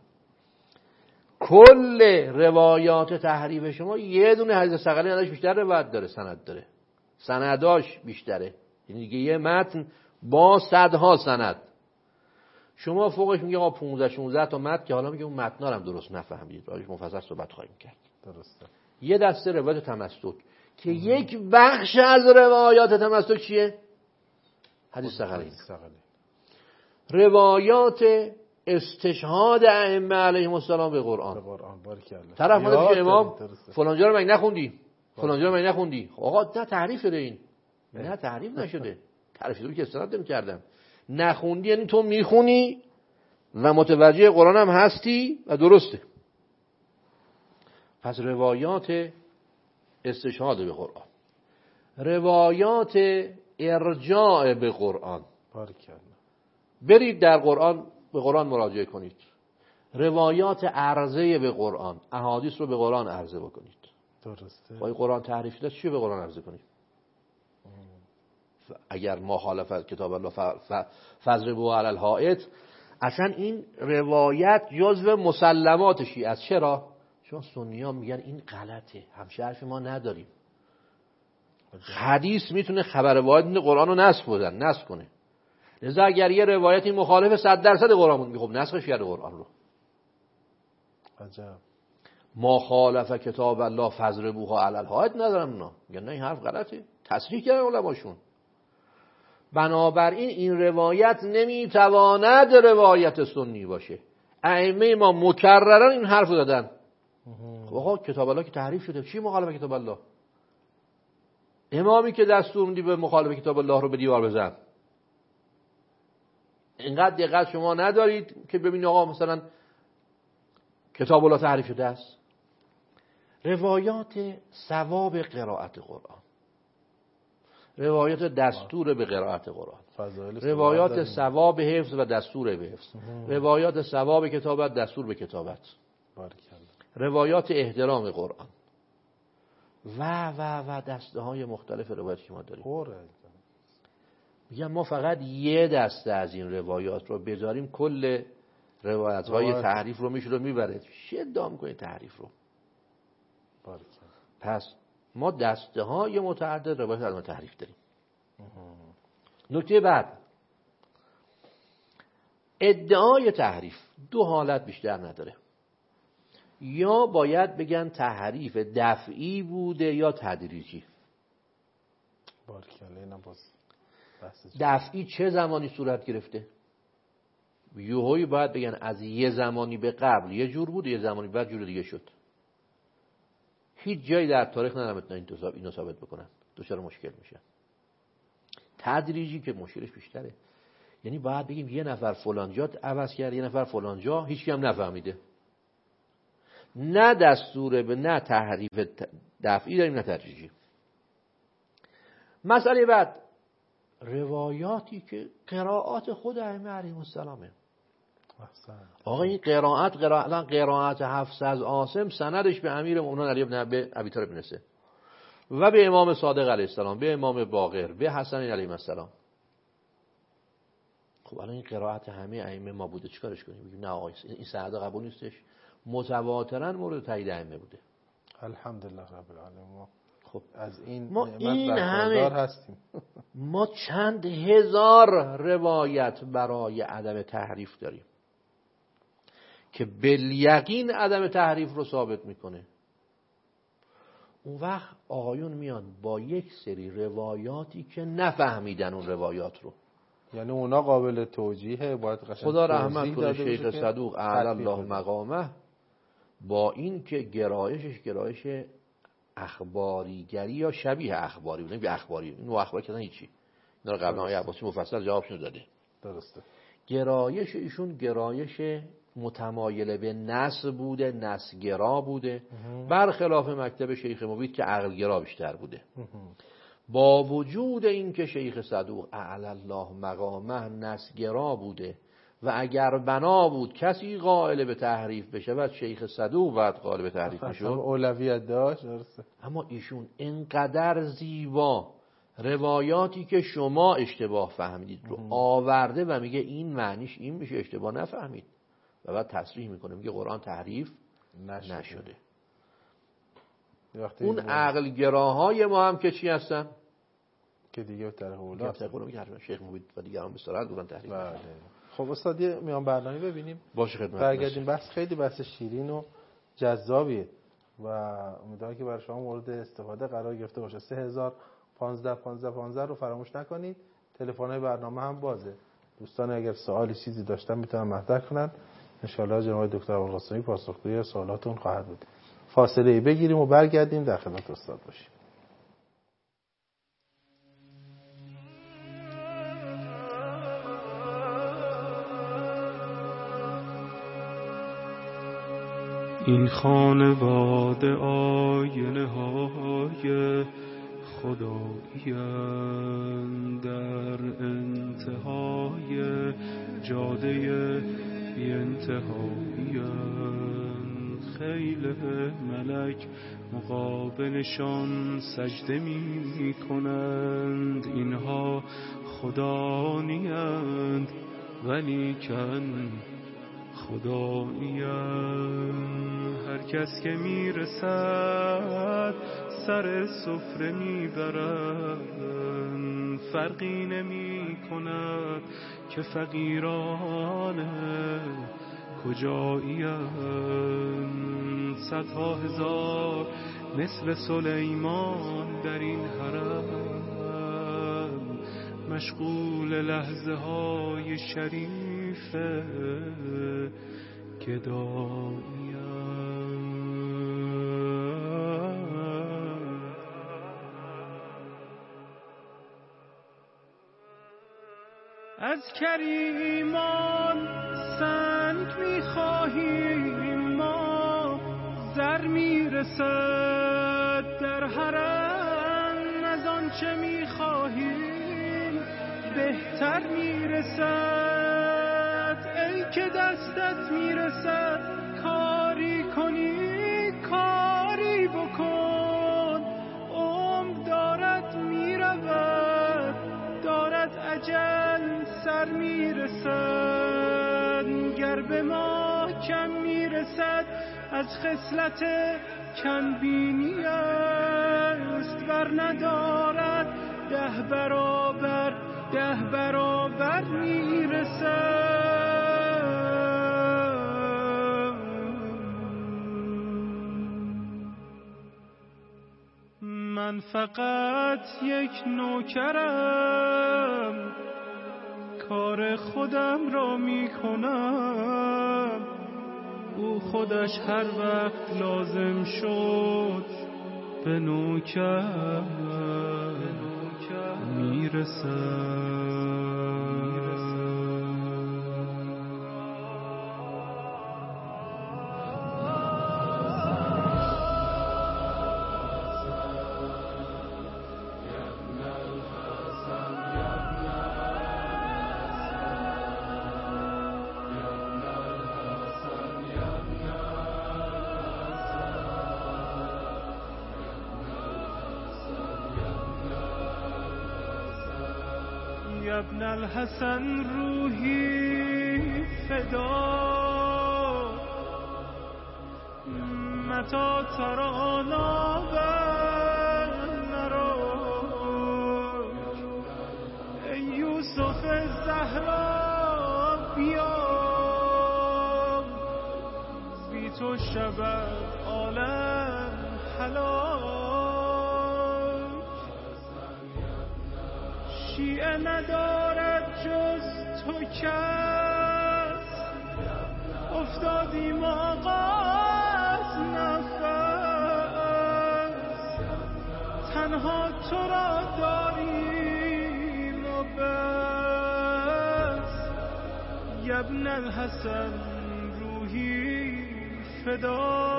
کل روایات تحریف شما یه دونه حدیث ثقلین ازش بیشتر روایت داره، سند داره، سنداش بیشتره، یعنی دیگه یه متن با صدها سند. شما فوقش میگه آقا پانزده شانزده تا متن که حالا میگه اون متنا رو هم درست نفهمید، راجعش مفصل صحبت خواهیم کرد. درسته. یه دسته روایت تمسک که یک بخش از روایات تمسک چیه؟ حدیث ثقلین. روایات استشهاد ائمه علیهم السلام به قرآن. به قرآن بارکالله. طرف میگه که امام فلان جا رو مگه نخوندی؟ فلان جا رو مگه نخوندی؟ آقا نه تحریف شده این. نه تحریف نشده. تعریف شده که استناد نمی‌کردم. نخوندی یعنی تو میخونی و متوجه قرآن هم هستی و درسته. پس روایات استشهاد به قرآن، روایات ارجاع به قرآن، بارکالله، برید در قرآن به قرآن مراجعه کنید. روایات عرضه به قرآن، احادیث رو به قرآن عرضه بکنید. درسته. با قرآن تعریف شده چی به قرآن عرضه کنید؟ اگر مخالفت کتاب الله فضربوا علی الحائط، اصلا این روایت جزو مسلمات شیعه است. چرا؟ چون سنی‌ها میگن این غلطه، همچه حرف ما نداریم. حدیث میتونه خبر واحد قرآن رو نسخ بزن، نسخ کنه. لذا اگر یه روایتی مخالف صد درصد قرآن بود، خب نسخش کرده قرآن رو. عجب. مخالف کتاب الله فضربوها علی الحائط ندارم اونا. میگن نه این حرف غلطه، تصریح کردن علماشون. بنابراین این روایت نمیتواند روایت سنی باشه. ائمه ما مکررن این حرف رو دادن. آقا کتاب الله که تحریف شده، چی مخالف کتاب الله؟ امامی که دستور میدی به مخالف کتاب الله رو به دیوار بزن. اینقدر دقت شما ندارید که ببینید آقا مثلا کتاب الله تحریف شده است. روایات ثواب قرائت قرآن، روایات دستور به قرائت قرآن، روایات ثواب حفظ و دستور به حفظ، روایات ثواب کتابت، دستور به کتابت، روایات احترام قرآن و و و دسته های مختلف روایات که ما داریم. میگم ما فقط یه دسته از این روایات رو بذاریم کل روایت های تحریف رو میشه رو میبره. چه دام کنید تحریف رو. پس ما دسته های متعدد روایت از ما تحریف داریم. نکته بعد، ادعای تحریف دو حالت بیشتر نداره. یا باید بگن تحریف دفعی بوده یا تدریجی. دفعی چه زمانی صورت گرفته؟ یوهوی باید بگن از یه زمانی به قبل یه جور بود، یه زمانی بعد جور دیگه شد. هیچ جایی در تاریخ نمیتونن اینو ثابت بکنن، دچار مشکل میشن. تدریجی که مشکلش بیشتره، یعنی باید بگیم یه نفر فلان جا عوض کرد، یه نفر فلان جا، هیچ کی هم نفهمیده. نه دستور به نه تحریف دفعی داریم نه تدریجی. مسئله بعد، روایاتی که قرائات خود ائمه علیهم السلامه. آقا این قرائت قرائت قرائت حفص از عاصم سندش به امیر المؤمنین علی بن ابی طالب میرسه و به امام صادق علیه السلام، به امام باقر، به حسن علیه السلام. خب الان این قرائت همه ائمه ما بوده، چیکارش کنیم؟ بگیم نه آقا این سند قبول نیستش. متواترا مورد تایید ائمه بوده. الحمدلله رب العالمین. خب از این ما این همه هستیم. ما چند هزار روایت برای عدم تحریف داریم که بالیقین عدم تحریف رو ثابت میکنه. اون وقت آقایون میان با یک سری روایاتی که نفهمیدن اون روایات رو، یعنی اونا قابل توجیهه، باید قشنگ خدا رحمت کنه شیخ صدوق اعلی الله مقامه، با این که گرایشش گرایش اخباریگری یا شبیه اخباری بود، نه به اخباری، این نوع اخباری کردن هیچی. اینا رو قبلا آقای عباسی مفصل جوابشون داده. درسته. گرایش ایشون گرایش متمایل به نص بوده، نصگرا بوده، برخلاف مکتب شیخ مبید که عقلگرا بیشتر بوده. با وجود این که شیخ صدوق اعلی الله مقامه نصگرا بوده و اگر بنا بود کسی قائل به تحریف بشه و شیخ صدوق بعد قائل به تحریف میشد، اولویت داشت. درسته. اما ایشون اینقدر زیبا روایاتی که شما اشتباه فهمیدید رو آورده و میگه این معنیش این میشه، اشتباه نفهمید، و بعد تصریح میکنه میگه قرآن تحریف نشده, نشده. اون عقل گراهای ما هم که چی هستن؟ که دیگه طرح اولا هستن. شیخ مبید و دیگران به صراحت قرآن تحریف نشده. خب استاد یه میان برنامه ببینیم. باشه خدمت. برگردیم. بحث خیلی بحث شیرین و جذابیه و امیدوارم که برای شما مورد استفاده قرار گرفته باشه. سه هزار و پانزده پانزده پانزده رو فراموش نکنید. تلفن‌های برنامه هم بازه. دوستان اگر سوالی چیزی داشتن میتونن مطرح کنن. ان شاءالله جناب دکتر ابوالقاسمی پاسخگوی سوالاتون خواهد بود. فاصله ای بگیریم و برگردیم در خدمت استاد باشیم. این خانواده آینه های خدایی‌اند، در انتهای جاده بی انتهایی‌اند. خیل ملک مقابلشان سجده می کنند. اینها خدا نیند ولیکن خدا نیند. هر کس که می رسد سر سفره می برند. فرقی نمی کند که فقیران کجایی‌اند. صدها هزار مثل سلیمان در این حرم مشغول لحظه های شریف گداییم. از کریمان سنگ می‌خواهیم ما، زر میرسد در حرم، از آنچه می‌خواهیم بهتر میرسد. ای که دستت میرسد کاری کنی کاری بکن، عمر دارد میرود دارد اجل سر میرسد. گر به ما کم میرسد از خصلت کم بینی است، ور ندارد ده برابر ده برابر میرسد. من فقط یک نوکرم، کار خودم را می کنم، او خودش هر وقت لازم شد به نوکر می رسد. يا ابن الحسن روحي فدا متى ترانا نراك. ای یوسف زهرا بیا، بی تو شود عالم هلاک. شیعه ندارد جز تو کس، افتادیم آقا از نفس، تنها تو را داریم و بس. یا ابن الحسن روحی فدا.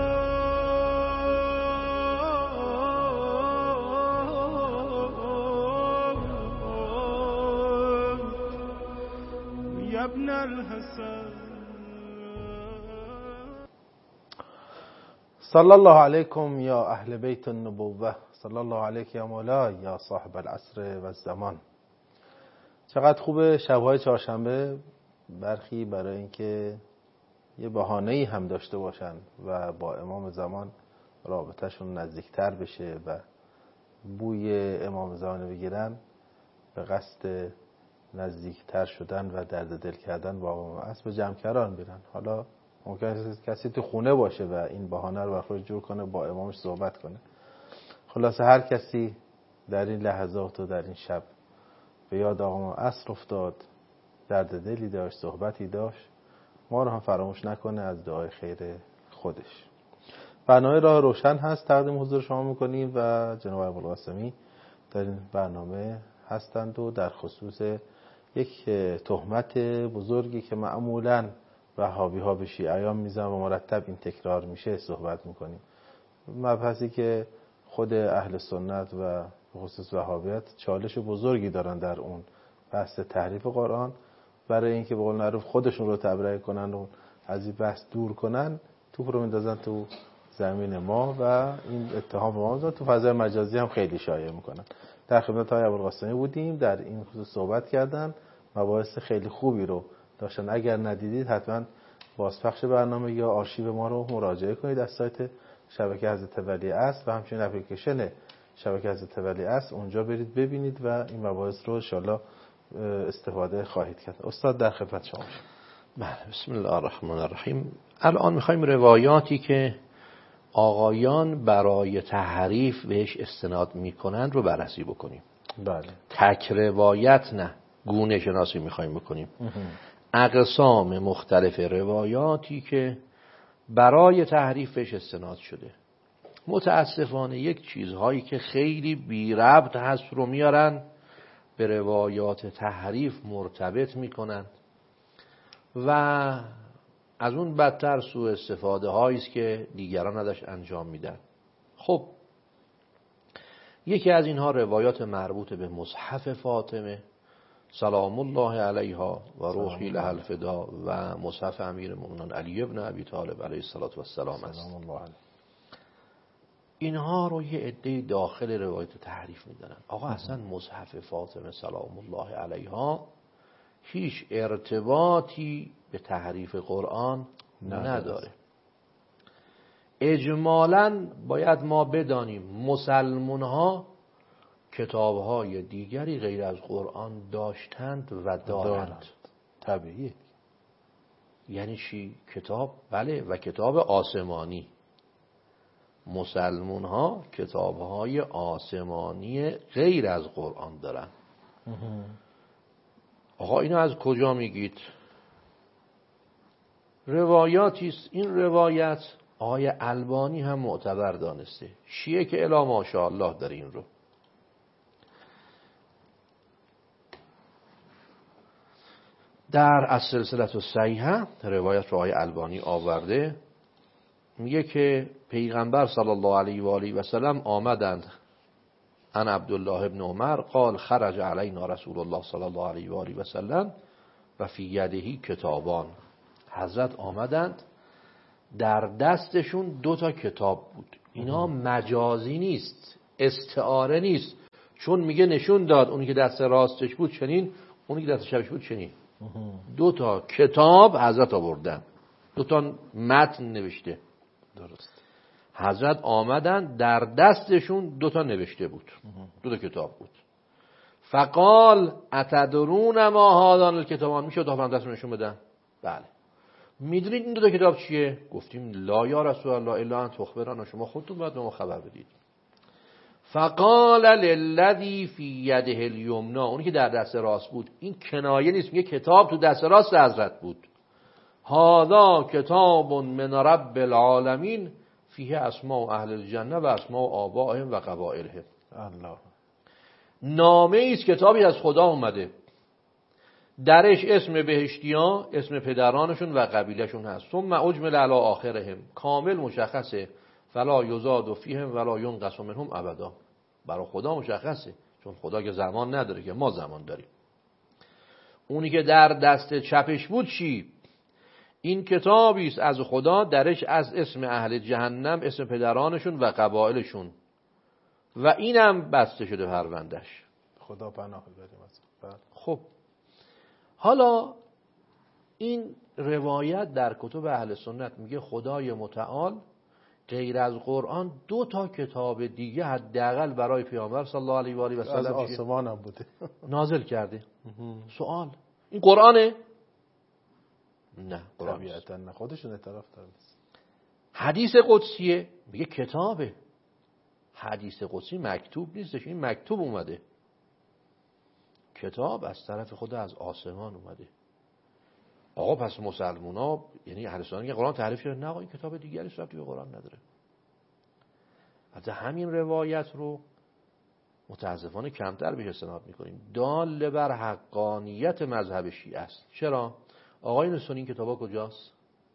ابن الحسن. صلی الله علیکم یا اهل بیت النبوه، صلی الله علیک یا مولا یا صاحب العصر و الزمان. چقدر خوبه شب‌های چهارشنبه برخی برای اینکه یه بهانه‌ای هم داشته باشن و با امام زمان رابطه‌شون نزدیکتر بشه و بوی امام زمان بگیرن، به قصد نزدیکتر شدن و درد دل کردن با امام اسب جمع‌کران بیرن. حالا ممکنه کسی تو خونه باشه و این بهانه رو برای خودش جور کنه با امامش صحبت کنه. خلاصه هر کسی در این لحظات و در این شب به یاد آقا عصر افتاد، درد دلی داشت، صحبتی داشت، ما رو هم فراموش نکنه از دعای خیر خودش. برنامه راه روشن هست تقدیم حضور شما میکنیم و جناب ابوالقاسمی در این برنامه هستند و در خصوص یک تهمت بزرگی که معمولاً وهابی ها به شیعیان میزنن و مرتب این تکرار میشه صحبت میکنیم. مبحثی که خود اهل سنت و خصوص وهابیت چالش بزرگی دارن در اون بحث تحریف قرآن، برای اینکه به قول معروف خودشون رو تبرئه کنن و از این بحث دور کنن، توپ رو میندازن تو زمین ما و این اتهام ما رو تو فضای مجازی هم خیلی شایع میکنن. در خدمت آقای ابوالقاسمی بودیم، در این خصوص صحبت کردن، مباحث خیلی خوبی رو داشتن. اگر ندیدید حتما بازپخش برنامه یا آرشیو ما رو مراجعه کنید از سایت شبکه حضرت ولی عصر و همچنین اپلیکیشن شبکه حضرت ولی عصر، اونجا برید ببینید و این مباحث رو ان شاءالله استفاده خواهید کرد. استاد در خدمت شما. بله، بسم الله الرحمن الرحیم. الان میخوایم روایاتی که آقایان برای تحریف بهش استناد میکنن رو بررسی بکنیم. بله. تک روایت نه، گونه شناسی میخوایم بکنیم. اقسام مختلف روایاتی که برای تحریفش استناد شده. متاسفانه یک چیزهایی که خیلی بی ربط هست رو میارن به روایات تحریف مرتبط میکنن و از اون بدتر سوء استفاده هایی است که دیگران ازش انجام میدن. خب یکی از اینها روایات مربوط به مصحف فاطمه سلام الله علیها و روحی لها الفدا و مصحف امیرالمومنین علی ابن ابی طالب علیه السلام است. سلام الله علیه. اینها رو یه عده داخل روایت تحریف میدونن. آقا اصلا مصحف فاطمه سلام الله علیها هیچ ارتباطی به تحریف قرآن نداره. اجمالاً باید ما بدانیم مسلمان ها کتاب های دیگری غیر از قرآن داشتند و دارند. طبیعی. یعنی چی؟ کتاب، بله، و کتاب آسمانی. مسلمان ها کتاب های آسمانی غیر از قرآن دارن. آقا اینو از کجا میگید؟ روایاتی است. این روایت آقای البانی هم معتبر دانسته، شیعه که الا ماشاءالله داره این رو. در السلسله الصحیحه روایت رو آقای البانی آورده، میگه که پیغمبر صلی الله علیه و آله و سلم آمدند ان عبدالله ابن عمر قال خرج علینا رسول الله صلی الله علیه و آله و سلم و فی یدهی کتابان. حضرت آمدند در دستشون دو تا کتاب بود. اینا مجازی نیست، استعاره نیست، چون میگه نشون داد اونی که دست راستش بود چنین، اونی که دست چپش بود چنین. دو تا کتاب حضرت آوردن، دو تا متن نوشته. درست. حضرت آمدن در دستشون دو تا نوشته بود، دو تا کتاب بود. فقال اتدرون ما هذان الکتابان. میشه دو تا دستشون نشون بدن؟ بله. میدونید این دو تا کتاب چیه؟ گفتیم لا یا رسول الله الا ان تخبرنا، شما خودتون باید به ما خبر بدید. فقال للذی فی یده الیمنا. اونی که در دست راست بود، این کنایه نیست، میگه کتاب تو دست راست حضرت بود. هذا کتاب من رب العالمین فیه اسماء اهل الجنه و اسماء آبائهم و قبائلهم. الله. نامه ایست، کتابی از خدا اومده، درش اسم بهشتیان، اسم پدرانشون و قبیلهشون هست. ثم اجمل علی آخرهم، کامل مشخصه، فلا یزاد فیهم ولا ینقص منهم ابدا. برای خدا مشخصه، چون خدا که زمان نداره که ما زمان داریم. اونی که در دست چپش بود چی؟ این کتابی است از خدا، درش از اسم اهل جهنم، اسم پدرانشون و قبایلشون، و اینم بسته شده پروندهش. خدا پناه بریم. خب حالا این روایت در کتب اهل سنت میگه خدای متعال غیر از قرآن دو تا کتاب دیگه حداقل برای پیامبر صلی الله علیه و آله و سلم از آسمان هم بوده نازل کرده. سوال، این قرآنه؟ نه، قرآن طبیعتا نه، خودشون اعتراف دارن. حدیث قدسیه؟ میگه کتابه. حدیث قدسی مکتوب نیستش، این مکتوب اومده. کتاب از طرف خدا از آسمان اومده. آقا پس مسلمان ها، یعنی اهل سنت که قرآن تعریف شده، نه آقا این کتاب دیگری ربطی به قرآن نداره. حتی همین روایت رو متاسفانه کمتر بهش استناد میکنیم. دال بر حقانیت مذهب شیعه است. چرا؟ آقایون سنی این کتابا کجاست؟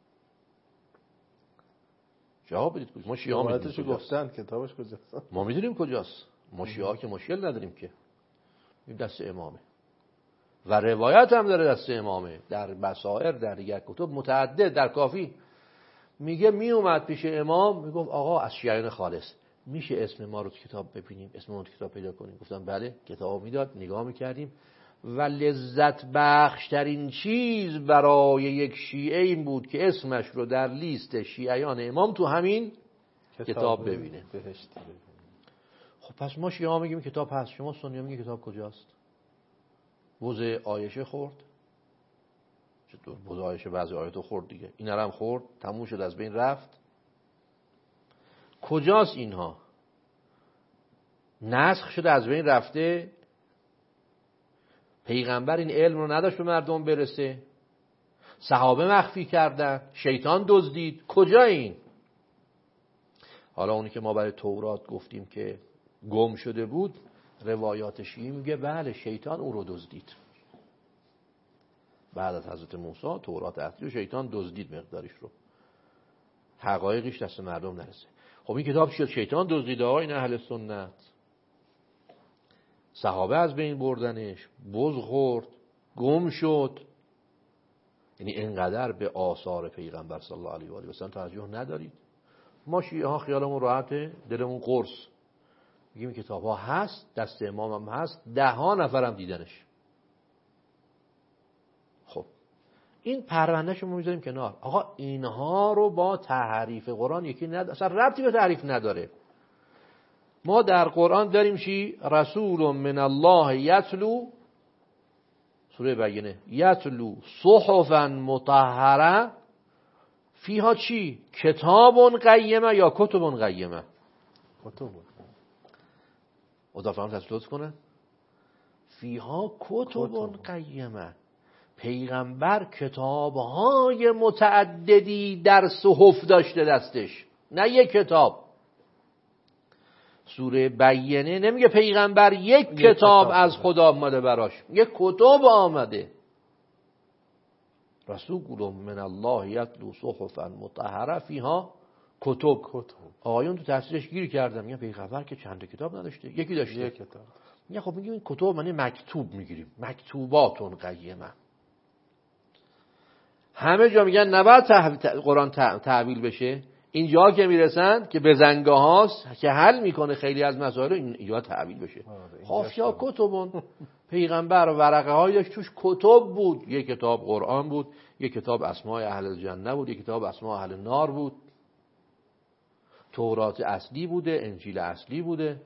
جواب بدید. کجاست؟ ما شیعه ها میدونیم گفتن کتابش کجاست. ما میدونیم کجاست. ما شیعه ها که مشکل نداریم که. این دست امامه و روایت هم داره دست امامه، در بصائر، در دیگر کتب متعدد، در کافی میگه می اومد پیش امام میگفت آقا از شیعیان خالص میشه اسم ما رو تو کتاب ببینیم، اسم ما رو تو کتاب پیدا کنیم. گفتم بله. کتاب میداد، نگاه میکردیم و لذت بخشترین چیز برای یک شیعه این بود که اسمش رو در لیست شیعیان امام تو همین کتاب, کتاب ببینه. بهشتی. خب پس ما شیعه ها میگیم کتاب هست، شما سنی ها میگیم کتاب کجاست؟ وضع عایشه خورد؟ چطور؟ وضع عایشه بعضی آیاتو خورد دیگه، این هم خورد، تموم شد، از بین رفت. کجاست اینها؟ نسخ شده، از بین رفته، پیغمبر این علم رو نداشت به مردم برسه، صحابه مخفی کردن، شیطان دزدید. کجا این؟ حالا اونی که ما برای تورات گفتیم که گم شده بود، روایات شیعی میگه بله شیطان اون رو دزدید. بعد از حضرت موسی تورات اصلی و شیطان دزدید مقداریش رو، حقایقش دست مردم نرسه. خب این کتاب شد شیطان دزدید آقا، این اهل سنت. صحابه از بین بردنش، بز خورد، گم شد. یعنی اینقدر به آثار پیغمبر صلی الله علیه و آله و سلم توجه ندارید. ما شیعه ها خیالمون راحته، دلمون قرص، میگیم کتاب ها هست، دست امام هم هست، ده ها نفرم دیدنش. خب این پرونده شما میذاریم کنار. آقا اینها رو با تحریف قرآن یکی نداره، اصلا ربطی به تحریف نداره. ما در قرآن داریم چی؟ رسول من الله یتلو، سوره بینه، یتلو صحفا مطهره فیها چی؟ کتاب قیمه یا کتب قیمه؟ کتب. اضافه هم تسلط کنه فیها کتب قیمه. پیغمبر کتابهای متعددی در صحف داشته دستش، نه یک کتاب. سوره بینه نمیگه پیغمبر یک, یک کتاب, کتاب از خدا آمده براش، یک کتب آمده. رسول من الله یتلو صحفا مطهره فیها کتب. آقایون تو تفسیرش گیر کردن، میگن پیغمبر که چند کتاب نداشته، یکی داشته. یک کتاب. میگن خب میگیم این کتب معنی مکتوب میگیریم، مکتوباتون قیمه. همه جا میگن نباید قرآن تعبیل بشه، اینجا که میرسن که به زنگه هاست که حل میکنه خیلی از مسائل، اینجا تعبیل بشه. خافشا کتبون، پیغمبر ورقه های داشت توش کتب بود. یک کتاب قرآن بود، یک کتاب اسماء اهل جنه بود، یک کتاب اسماء اهل نار بود. تورات اصلی بوده، انجیل اصلی بوده.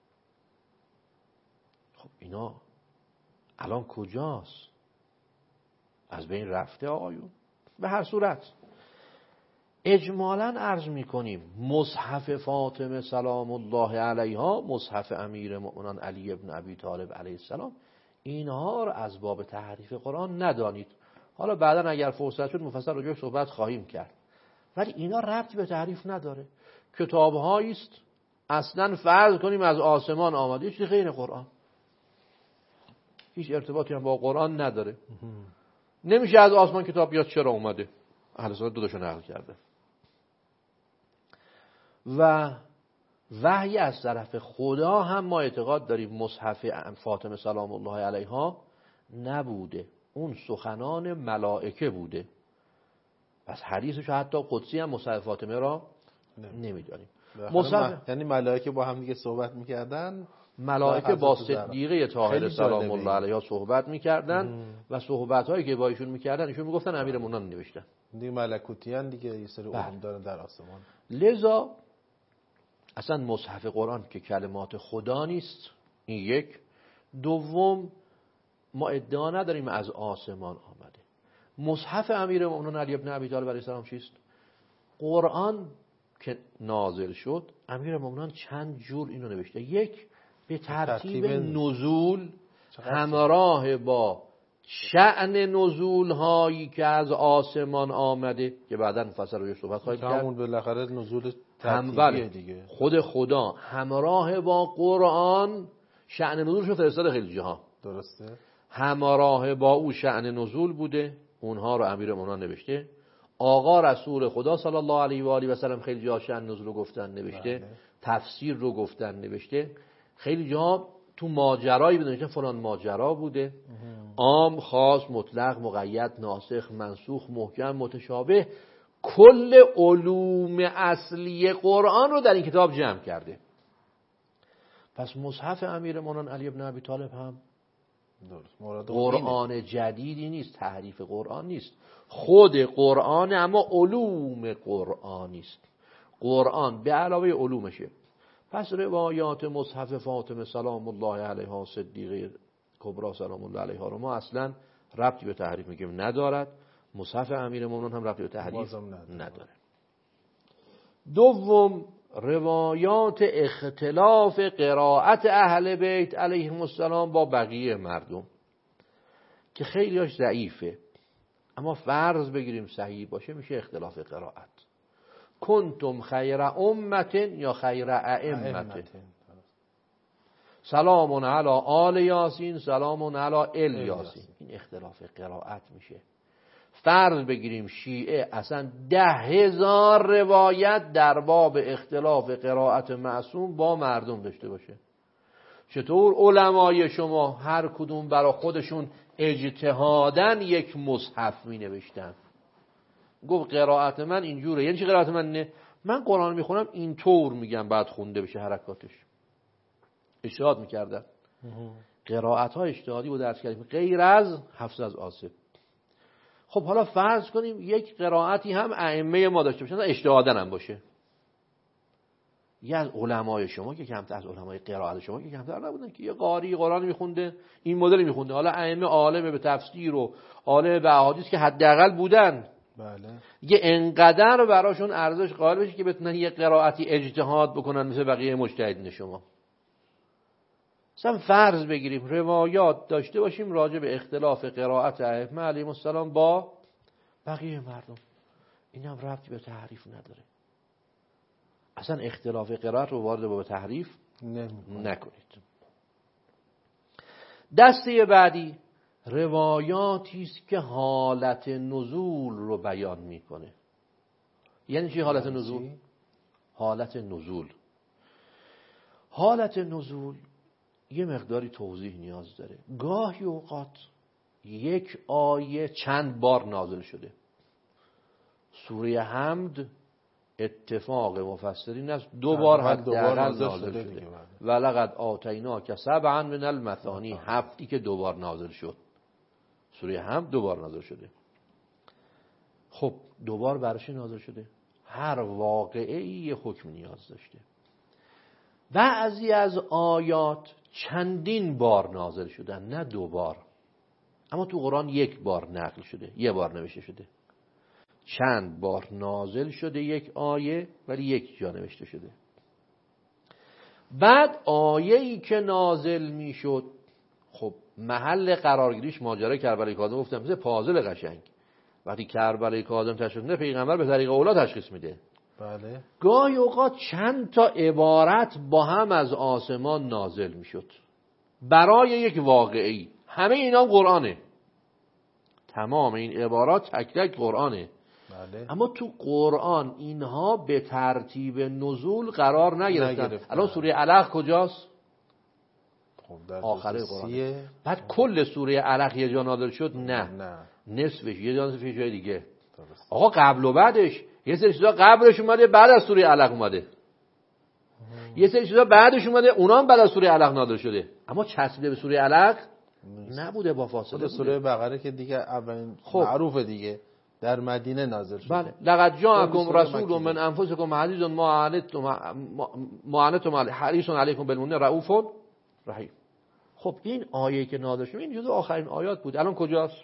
خب اینا الان کجاست؟ از بین رفته آقایون. به هر صورت اجمالاً عرض می‌کنیم مصحف فاطمه سلام الله علیها، مصحف امیر مؤمنان علی ابن ابی طالب علیه السلام، اینها رو از باب تحریف قرآن ندانید. حالا بعداً اگر فرصت شد مفصل راجعش صحبت خواهیم کرد، ولی اینا ربطی به تحریف نداره. کتاب‌هایی است اصلاً فرض کنیم از آسمان آمده، چیزی غیر قرآن، هیچ ارتباطی هم با قرآن نداره. نمیشه از آسمان کتاب بیاد چرا اومده؟ اهل سنت دو تاشو نقل کرده. و وحی از طرف خدا هم ما اعتقاد داریم مصحف فاطمه سلام الله علیها نبوده، اون سخنان ملائکه بوده. پس حدیثش حتی قدسی هم مصحف فاطمه را نمیدانیم. مصحف یعنی ملائکه با هم دیگه صحبت میکردن، ملائکه با صدیقه طاهره سلام الله علیها صحبت میکردن و صحبت هایی که با ایشون میکردن ایشون میگفتن امیرالمومنین نوشتن. دیگه ملکوتی ان دیگه، یه سری علوم دارن در آسمان. لذا اصلا مصحف قرآن که کلمات خدا نیست، این یک. دوم ما ادعا نداریم از آسمان آمده. مصحف امیرالمومنین علی ابن ابی طالب علیه السلام چیست؟ قرآن که نازل شد امیرالمومنین چند جور اینو نوشته. یک، به ترتیب نزول همراه با شأن نزول هایی که از آسمان آمده که بعداً مفصل روی صحبت خواهید کرد. همون بالاخره نزول ترتیبیه دیگه. خود خدا همراه با قرآن شأن نزولش رو فرستاده خیلی جاها. درسته. همراه با او شأن نزول بوده، اونها رو امیرالمومنین نوشته. آقا رسول خدا صلی الله علیه و آله و سلم خیلی جاها شأن نزول رو گفتن نوشته. بله. تفسیر رو گفتن نوشته. خیلی جاها تو ماجرایی بدونید فلان ماجرا بوده. عام، خاص، مطلق، مقید، ناسخ، منسوخ، محکم، متشابه، کل علوم اصلی قرآن رو در این کتاب جمع کرده. پس مصحف امیرالمومنین علی ابن ابی طالب هم قرآن جدیدی نیست، تحریف قرآن نیست، خود قرآن، اما علوم قرآنی است. قرآن به علاوه علومشه. پس روایات مصحف فاطمه سلام الله علیها صدیقه کبری سلام الله علیها رو ما اصلا ربطی به تحریف میگیم ندارد. مصحف امیرالمومنین هم ربطی به تحریف نداره. دوم، روایات اختلاف قرائت اهل بیت علیهم السلام با بقیه مردم. که خیلیاش ضعیفه، اما فرض بگیریم صحیح باشه میشه اختلاف قرائت. کنتم خیر امت یا خیر ائمه. سلام علی آل یاسین، سلام علی ال یاسین. این اختلاف قرائت میشه. فرض بگیریم شیعه اصلا ده هزار روایت در باب اختلاف قرائت معصوم با مردم داشته باشه. چطور علمای شما هر کدوم برای خودشون اجتهادن یک مصحف می نوشتن؟ گفت قرائت من اینجوره. یعنی چی قرائت من؟ نه من قرآن میخونم اینطور میگم بعد خونده بشه حرکاتش. اجتهاد میکردن. قرائت ها اجتهادی بود درس کردیم غیر از حفظ از عاصم. خب حالا فرض کنیم یک قرائتی هم ائمه ما داشته باشه، اجتهادن هم باشه. یه از علمای شما که کمتر از علمای قرائت شما که کمتر نبودن که یه قاری قرآن میخونده این مدل میخونده. حالا ائمه عالم به تفسیر و عالم به احادیث که حداقل بودن، بله، یه انقدر براشون ارزش قائل بشه که بتونن یه قرائتی اجتهاد بکنن مثل بقیه مجتهدین شما. مثلا فرض بگیریم روایات داشته باشیم راجع به اختلاف قرائت ائمه علیهم السلام با بقیه مردم، این هم ربطی به تحریف نداره. اصلا اختلاف قرائت رو وارد با تحریف نکنید. دسته بعدی روایاتی است که حالت نزول رو بیان میکنه. یعنی چی حالت نزول؟ حالت نزول حالت نزول یه مقداری توضیح نیاز داره. گاهی اوقات یک آیه چند بار نازل شده. سوره حمد اتفاق مفسرین است دو بار حداقل نازل شده, شده. ولقد آتیناک سبعا من المثانی، هفتی که دو بار نازل شد. سوره حمد دو بار نازل شده. خب دو بار برش نازل شده، هر واقعه یه حکم نیاز داشته. بعضی از آیات چندین بار نازل شدن، نه دو بار، اما تو قرآن یک بار نقل شده، یه بار نوشته شده. چند بار نازل شده یک آیه ولی یک جا نوشته شده. بعد آیه‌ای که نازل میشد، خب محل قرارگیریش ماجرای کربلای کاظم گفتم مثل پازل قشنگ. وقتی کربلای کاظم تشخیص میده پیغمبر به طریق اولا تشخیص میده. بله. گاهی اوقات چند تا عبارت با هم از آسمان نازل میشد برای یک واقعی. همه اینا قرآنه، تمام این عبارات تک تک قرآنه. بله. اما تو قرآن اینها به ترتیب نزول قرار نگرفتن. الان سوره علق کجاست؟ خب آخره قرآن. بعد کل سوره علق یه جا نازل شد؟ نه, نه. نصفش یه جا، نصفش جای دیگه. درست. آقا قبل و بعدش یه سری چیزا قبلش اومده بعد از سوره علق اومده. هم. یه سری چیزا بعدش اومده اونا هم بعد از سوره علق نازل شده. اما چسبیده به سوره علق نبوده، با فاصله بوده. سوره بقره که دیگه اولین خب. معروفه دیگه، در مدینه نازل شده. بله. لقد جاءکم رسول من انفسکم عزیز ما عنتم حریص علیکم بالمؤمنین رؤوف رحیم. خب این آیه که نازل شده این جزو آخرین آیات بود. الان کجاست؟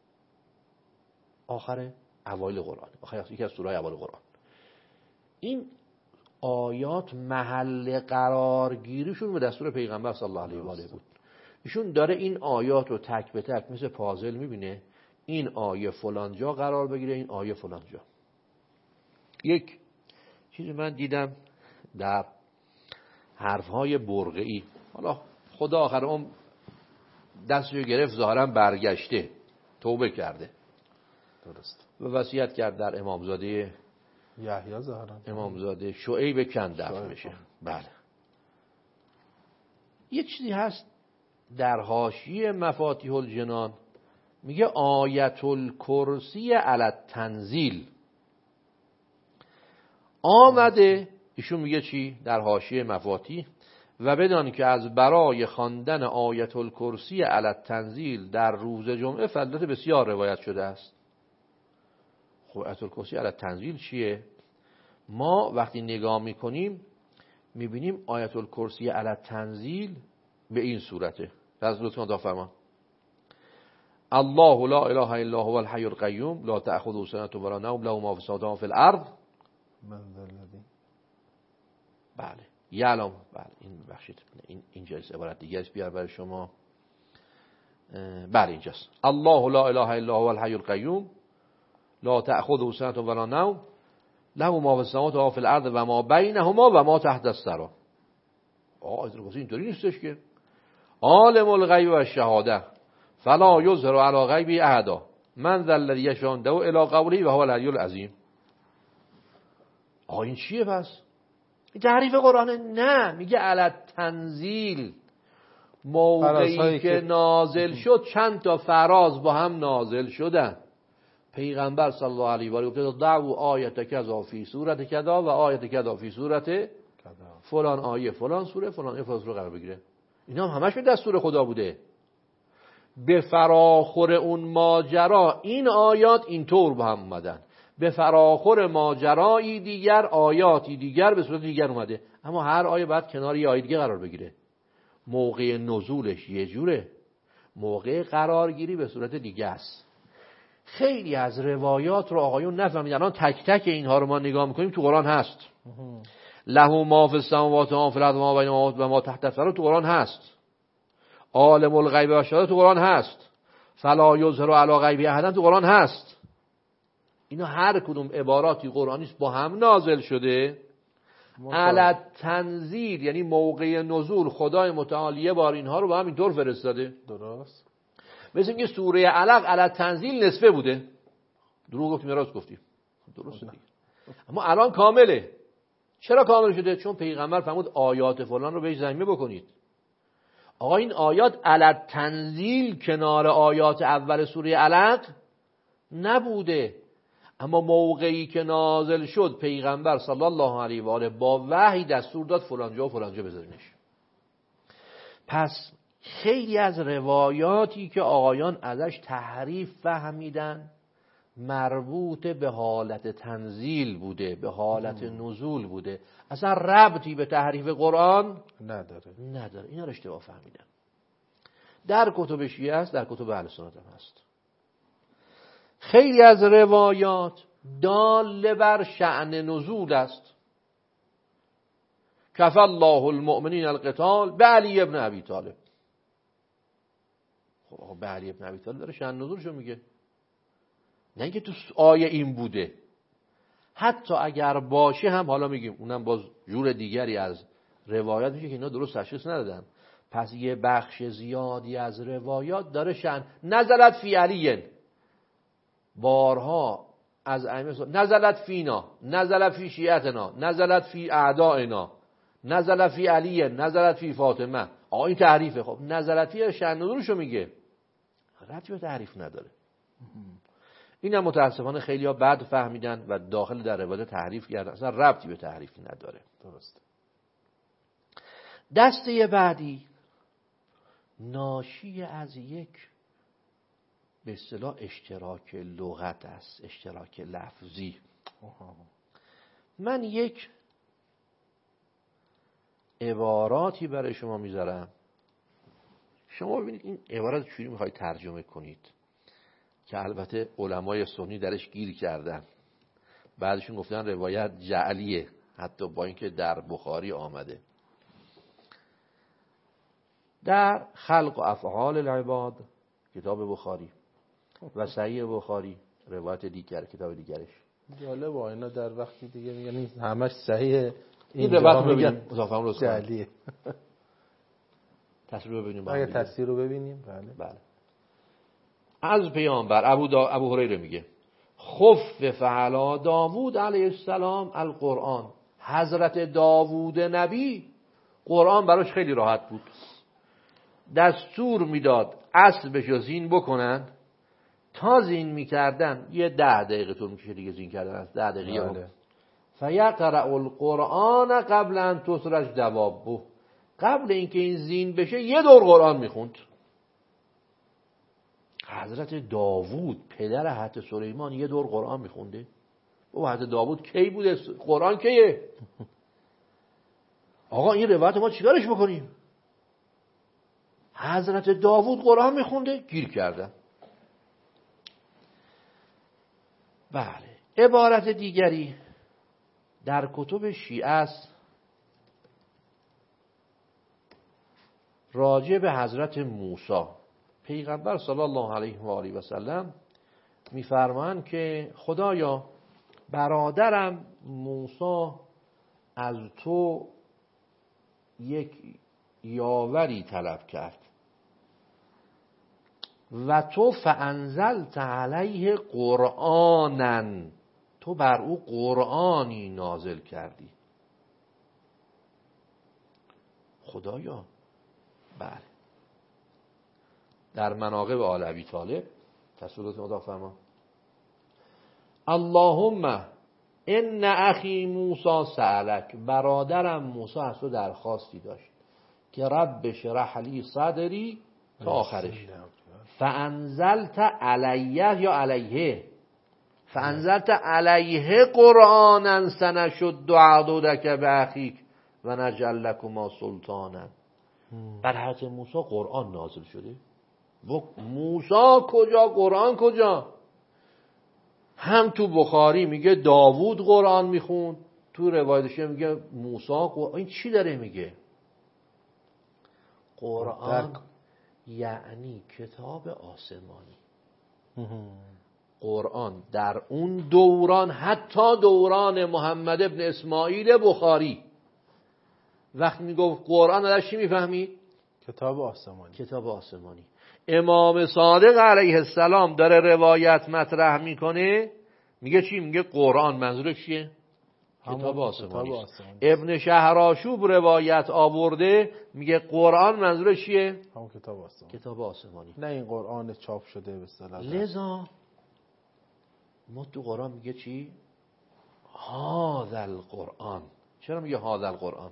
آخر اوایل قرآن، آخر یکی از سوره‌های اوایل قرآن. این آیات محل قرارگیریشون به دستور پیغمبر صلی الله علیه و آله بود. ایشون داره این آیات رو تک به تک مثل پازل میبینه، این آیه فلان جا قرار بگیره، این آیه فلان جا. یک چیزی من دیدم در حرفهای برقعی، حالا خدا آخر اون دستشو گرفت ظاهرا برگشته توبه کرده، درست، و وصیت کرد در امامزاده یحیی ظاهرا امامزاده شعیب کند دفن بشه. بله. یه چیزی هست در حاشیه مفاتیح الجنان میگه آیت الکرسی علی التنزیل آمده. ایشون میگه چی در حاشیه مفاتیح؟ و بدان که از برای خواندن آیت الکرسی علی التنزیل در روز جمعه فضیلت بسیار روایت شده است. خب آیت الکرسی علی التنزیل چیه؟ ما وقتی نگاه میکنیم میبینیم آیت الکرسی علی التنزیل به این صورته. از لطفاً تا فرمان الله لا اله الا هو الحی القیوم لا تأخذه سنة ولا نوم له ما فی السماوات فی الارض من ذا الذی. بله یعلم. بله این بخشید این اینجا عبارت دیگه است بیار برای شما. بله اینجاست. الله لا اله الا هو الحی القیوم لا تأخذه سنة ولا نوم له ما فی السماوات و فی الارض و ما بینهما و ما تحت الثری. آه از روزی اینطوری نیستش که عالم الغیب و الشهاده فلا یظهر علی غیبه احدا من ذا الذی یشاء عنده الی قوله و هو العلی العظیم. آه این چیه پس؟ این تعریف قرآنه؟ نه، میگه علی تنزیل، موقعی که نازل شد چند تا فراز با هم نازل شدن. پیغمبر صلی الله علیه و آله گفت دعوا آیت کذا فی سورت کذا و آیت کذا فی سورت فلان آیه فلان سوره فلان آیه فلان سوره قرار بگیره. اینا هم همش به دستور خدا بوده. به فراخور اون ماجرا این آیات اینطور با هم اومدن، به فراخور ماجرایی دیگر آیاتی دیگر به صورت دیگر اومده، اما هر آیه باید کنار یه آیه دیگه قرار بگیره. موقع نزولش یه جوره، موقع قرارگیری به صورت دیگه است. خیلی از روایات رو آقایون نفهمیدن. الان تک تک اینها رو ما نگاه میکنیم تو قرآن هست. له ما فی السماوات و ما فی الارض و ما بینهما و ما تحت الثری تو قرآن هست. عالم الغیب و الشهاده تو قرآن هست. فلا یظهر علی غیبه احدا تو قرآن هست. اینا هر کدوم عباراتی قرآنی است با هم نازل شده. علی تنزیل یعنی موقع نزول خدای متعال یه بار اینها رو با هم اینطور فرستاده. درست. مثل اینکه سوره علق علی تنزیل نصفه بوده. دروغ گفتیم یا راست گفتیم؟ درسته دیگه. اما الان کامله. چرا کامل شده؟ چون پیغمبر فرمود آیات فلان رو بهش ضمیمه بکنید. آقا این آیات علی تنزیل کنار آیات اول سوره علق نبوده، اما موقعی که نازل شد پیغمبر صلی الله علیه و آله با وحی دستور داد فلانجا و فلانجا بذارینش. پس خیلی از روایاتی که آقایان ازش تحریف فهمیدن مربوط به حالت تنزیل بوده، به حالت نزول بوده، اصلا ربطی به تحریف قرآن نداره. نداره. اینا رو اشتباه فهمیدن. در کتب شیعه است، در کتب اهل سنت هم هست. خیلی از روایات دال بر شأن نزول است. کفى الله المؤمنین القتال به علی ابن ابی طالب. خب به علی ابن ابی طالب داره شأن نزولشو میگه، نه اینکه تو آیه این بوده. حتی اگر باشه هم حالا میگیم اونم باز جور دیگری از روایات میشه که اینا درست تشخیص ندادن. پس یه بخش زیادی از روایات داره شأن نزلت فی علی، بارها از ائمه نزلت فینا، نزلت فی شیعتنا، نزلت فی اعدائنا، نزلت فی علی، نزلت فی فاطمه. آقا این تعریفه. خب نزلت فی شأن نزولشو میگه، ربطی به تعریف نداره. این هم متاسفانه خیلی ها بد فهمیدن و داخل در روایت تحریف کردن، اصلا ربطی به تحریف نداره. درست. دسته بعدی ناشی از یک به اصطلاح اشتراک لغت است، اشتراک لفظی. من یک عباراتی برای شما میذارم، شما ببینید این عبارت چجوری میخواید ترجمه کنید، که البته علمای سنی درش گیر کردن. بعدشون گفتن روایت جعلیه، حتی با اینکه در بخاری آمده. در خلق و افعال العباد کتاب بخاری و صحیح بخاری روایت دیگر کتاب دیگرش. جالب با اینا در وقتی دیگه یعنی همش صحیح. این روایت رو ببینیم مضافم رو جعلیه. تصویر رو ببینیم. اگه تصویر رو ببینیم. بله بله. از پیامبر ابو دا... ابو هریره میگه خفف علی داوود علیه السلام القرآن. حضرت داوود نبی قرآن براش خیلی راحت بود. دستور میداد اسبشو زین بکنن، تا زین میکردن یه ده دقیقه طول میکشه دیگه زین کردن، از ده دقیقه بله. فیقرأ القرآن قبل ان تسرج دوابه. قبل اینکه این زین بشه یه دور قرآن میخوند. حضرت داوود پدر حضرت سلیمان یه دور قرآن میخونده؟ او حضرت داوود کی بوده؟ قرآن کیه؟ آقا این روایت ما چیکارش بکنیم؟ حضرت داوود قرآن میخونده؟ گیر کردن. بله. عبارت دیگری در کتب شیعه است راجع به حضرت موسی پیغمبر صلی الله علیه و آله و سلم میفرمایند که خدایا برادرم موسی از تو یک یاوری طلب کرد و تو فانزلت علیه قرآنا، تو بر او قرآنی نازل کردی. خدایا بله. در مناقب آل ابی طالب تصویرات خدا فرما اللهم ان اخی موسی سألک، برادرم موسی از تو درخواستی داشت که رب اشرح لی صدری تا آخرش. فانزلت علیه یا علیه فانزلت علیه قرآنا سنشد عضدک باخیک و نجعل لکما سلطانا. بر حضرت موسی قرآن نازل شده. موسی کجا قرآن کجا؟ هم تو بخاری میگه داوود قرآن میخوند، تو روایتش میگه موسی قرآن. این چی داره میگه؟ قرآن یعنی کتاب آسمانی. قرآن در اون دوران، حتی دوران محمد ابن اسماعیل بخاری، وقتی میگفت قرآن ازش چی میفهمید؟ کتاب آسمانی. کتاب آسمانی. امام صادق علیه السلام داره روایت مطرح میکنه، میگه چی؟ میگه قرآن منظورش چیه؟ کتاب آسمانی. ابن شهرآشوب روایت آورده میگه قرآن منظورش چیه؟ همون کتاب آسمانی. کتاب آسمانی. نه این قرآن چاپ شده به اصطلاح. لذا ما تو قرآن میگه چی؟ هذا القرآن. چرا میگه هذا القرآن؟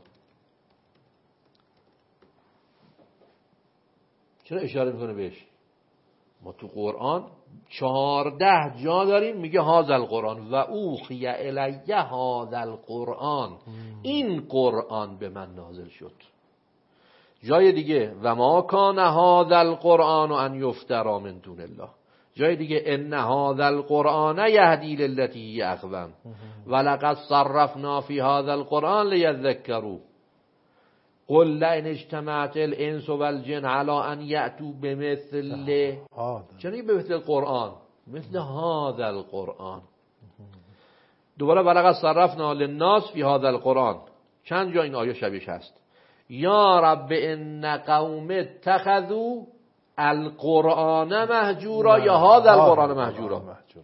چرا اشاره میکنه بهش؟ ما تو قرآن چهارده جا داریم میگه هذا القرآن و اوحی الیه هذا القرآن، این قرآن به من نازل شد. جای دیگه و ما کان هذا القرآن ان یفتری من دون الله. جای دیگه ان هذا القرآن یهدی للتی هی اقوم ولقد صرفنا فی هذا القرآن لیذکروا قل لئن اجتمعت الانس والجن على ان یأتوا بمثل. چرا به مثل القرآن؟ مثل هذا القرآن. دوباره ولقد صرفنا للناس فی هذا القرآن. چند جا این آیه شبیهش هست. یا رب ان قوم اتخذوا القرآن مهجورا یا هذا القرآن مهجورا.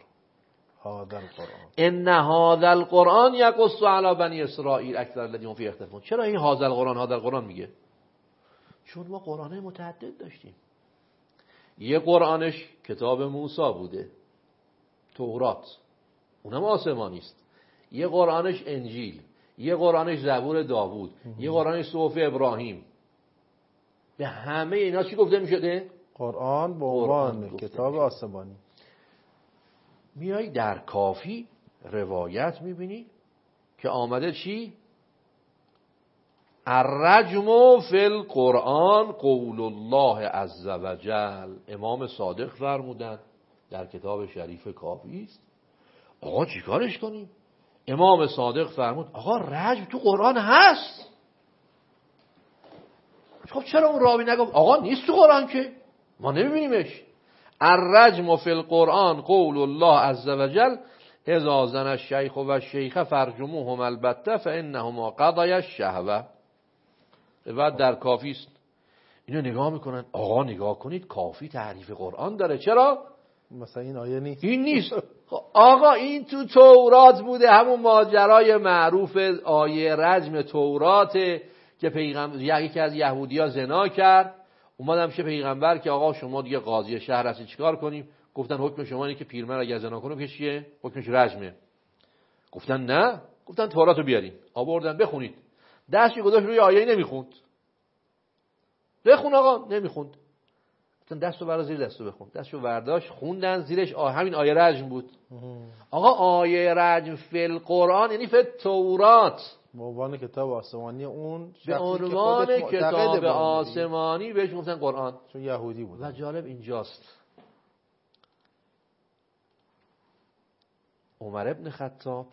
ان هذا القرآن یقص علی بنی اسرائیل اکثر الذین فی اختلافون. چرا این هذا القرآن هذا القرآن میگه؟ چون ما قرآن متعدد داشتیم. یه قرآنش کتاب موسی بوده، تورات، اونم آسمانی است. یه قرآنش انجیل، یه قرآنش زبور داوود، یه قرآنش صحف ابراهیم. به همه اینا چی گفته میشده؟ قرآن به عنوان کتاب آسمانی. میای در کافی روایت میبینی که آمده چی؟ الرجم فی القرآن قول الله عز وجل. امام صادق فرمودند در کتاب شریف کافی است. آقا چی کارش کنیم؟ امام صادق فرمود آقا رجم تو قرآن هست. خب چرا اون راوی نگفت آقا نیست تو قرآن که ما نمیبینیمش؟ الرجم فی القرآن قول الله عز وجل اذا زن الشیخ و الشیخه فرجموهم البته فانهما قضی الشهوه. بعد در کافی است. اینو نگاه میکنن آقا نگاه کنید کافی تعریف قرآن داره. چرا؟ مثلا این آیه نیست. این نیست. آقا این تو تورات بوده، همون ماجرای معروف آیه رجم توراته که پیغمبر یکی از یهودی‌ها زنا کرد، اومدم شه پیغمبر که آقا شما دیگه قاضی شهر هستی چیکار کنیم؟ گفتن حکم شما اینه که پیرمرد اگه زنا کنه که چیه؟ حکمش رجمه. گفتن نه، گفتن توراتو بیارین. آوردن بخونید. دستش گذاشت روی آیه نمیخوند. بخون آقا، نمیخوند. گفتن دستو برا زیر دستو بخون. دستشو برداشت خوندن زیرش آه همین آیه رجم بود. آقا آیه رجم فی القرآن یعنی فی تورات، به عنوان کتاب آسمانی. اون به عنوان کتاب آسمانی بهش گفتن قرآن، چون یهودی بود. و جالب اینجاست عمر ابن خطاب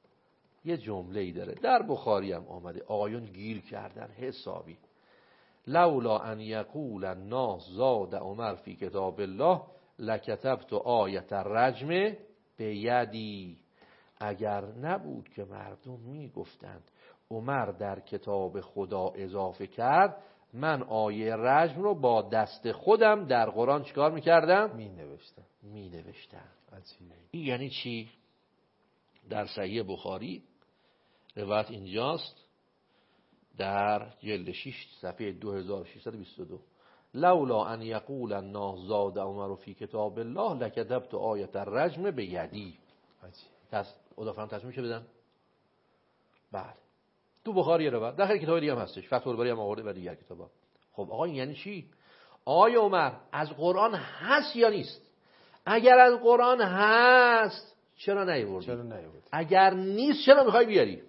یه جمله ای داره در بخاری هم آمده، آقایون گیر کردن حسابی. لولا ان یقول الناس زاد عمر فی کتاب الله لکتبت آیت الرجم بیدی. اگر نبود که مردم میگفتند عمر در کتاب خدا اضافه کرد، من آیه رجم رو با دست خودم در قرآن چیکار میکردم؟ می نوشتم می نوشتم. عجیبه. این یعنی چی؟ در صحیح بخاری روایت اینجاست در جلد شش صفحه دو هزار و ششصد و بیست و دو، لولا ان یقول الناس زاد عمر فی کتاب الله لکتبت آیت الرجم بیدی. دست ادافران تصمیم میشه بدن؟ بله. تو بخاری روایت، در خیلی کتاب دیگه هم هستش، فتح الباری هم آورده و دیگر کتابا. خب آقا این یعنی چی؟ آیه عمر از قرآن هست یا نیست؟ اگر از قرآن هست چرا نیاوردی؟ چرا نیاوردی؟ اگر نیست چرا میخوای بیاری؟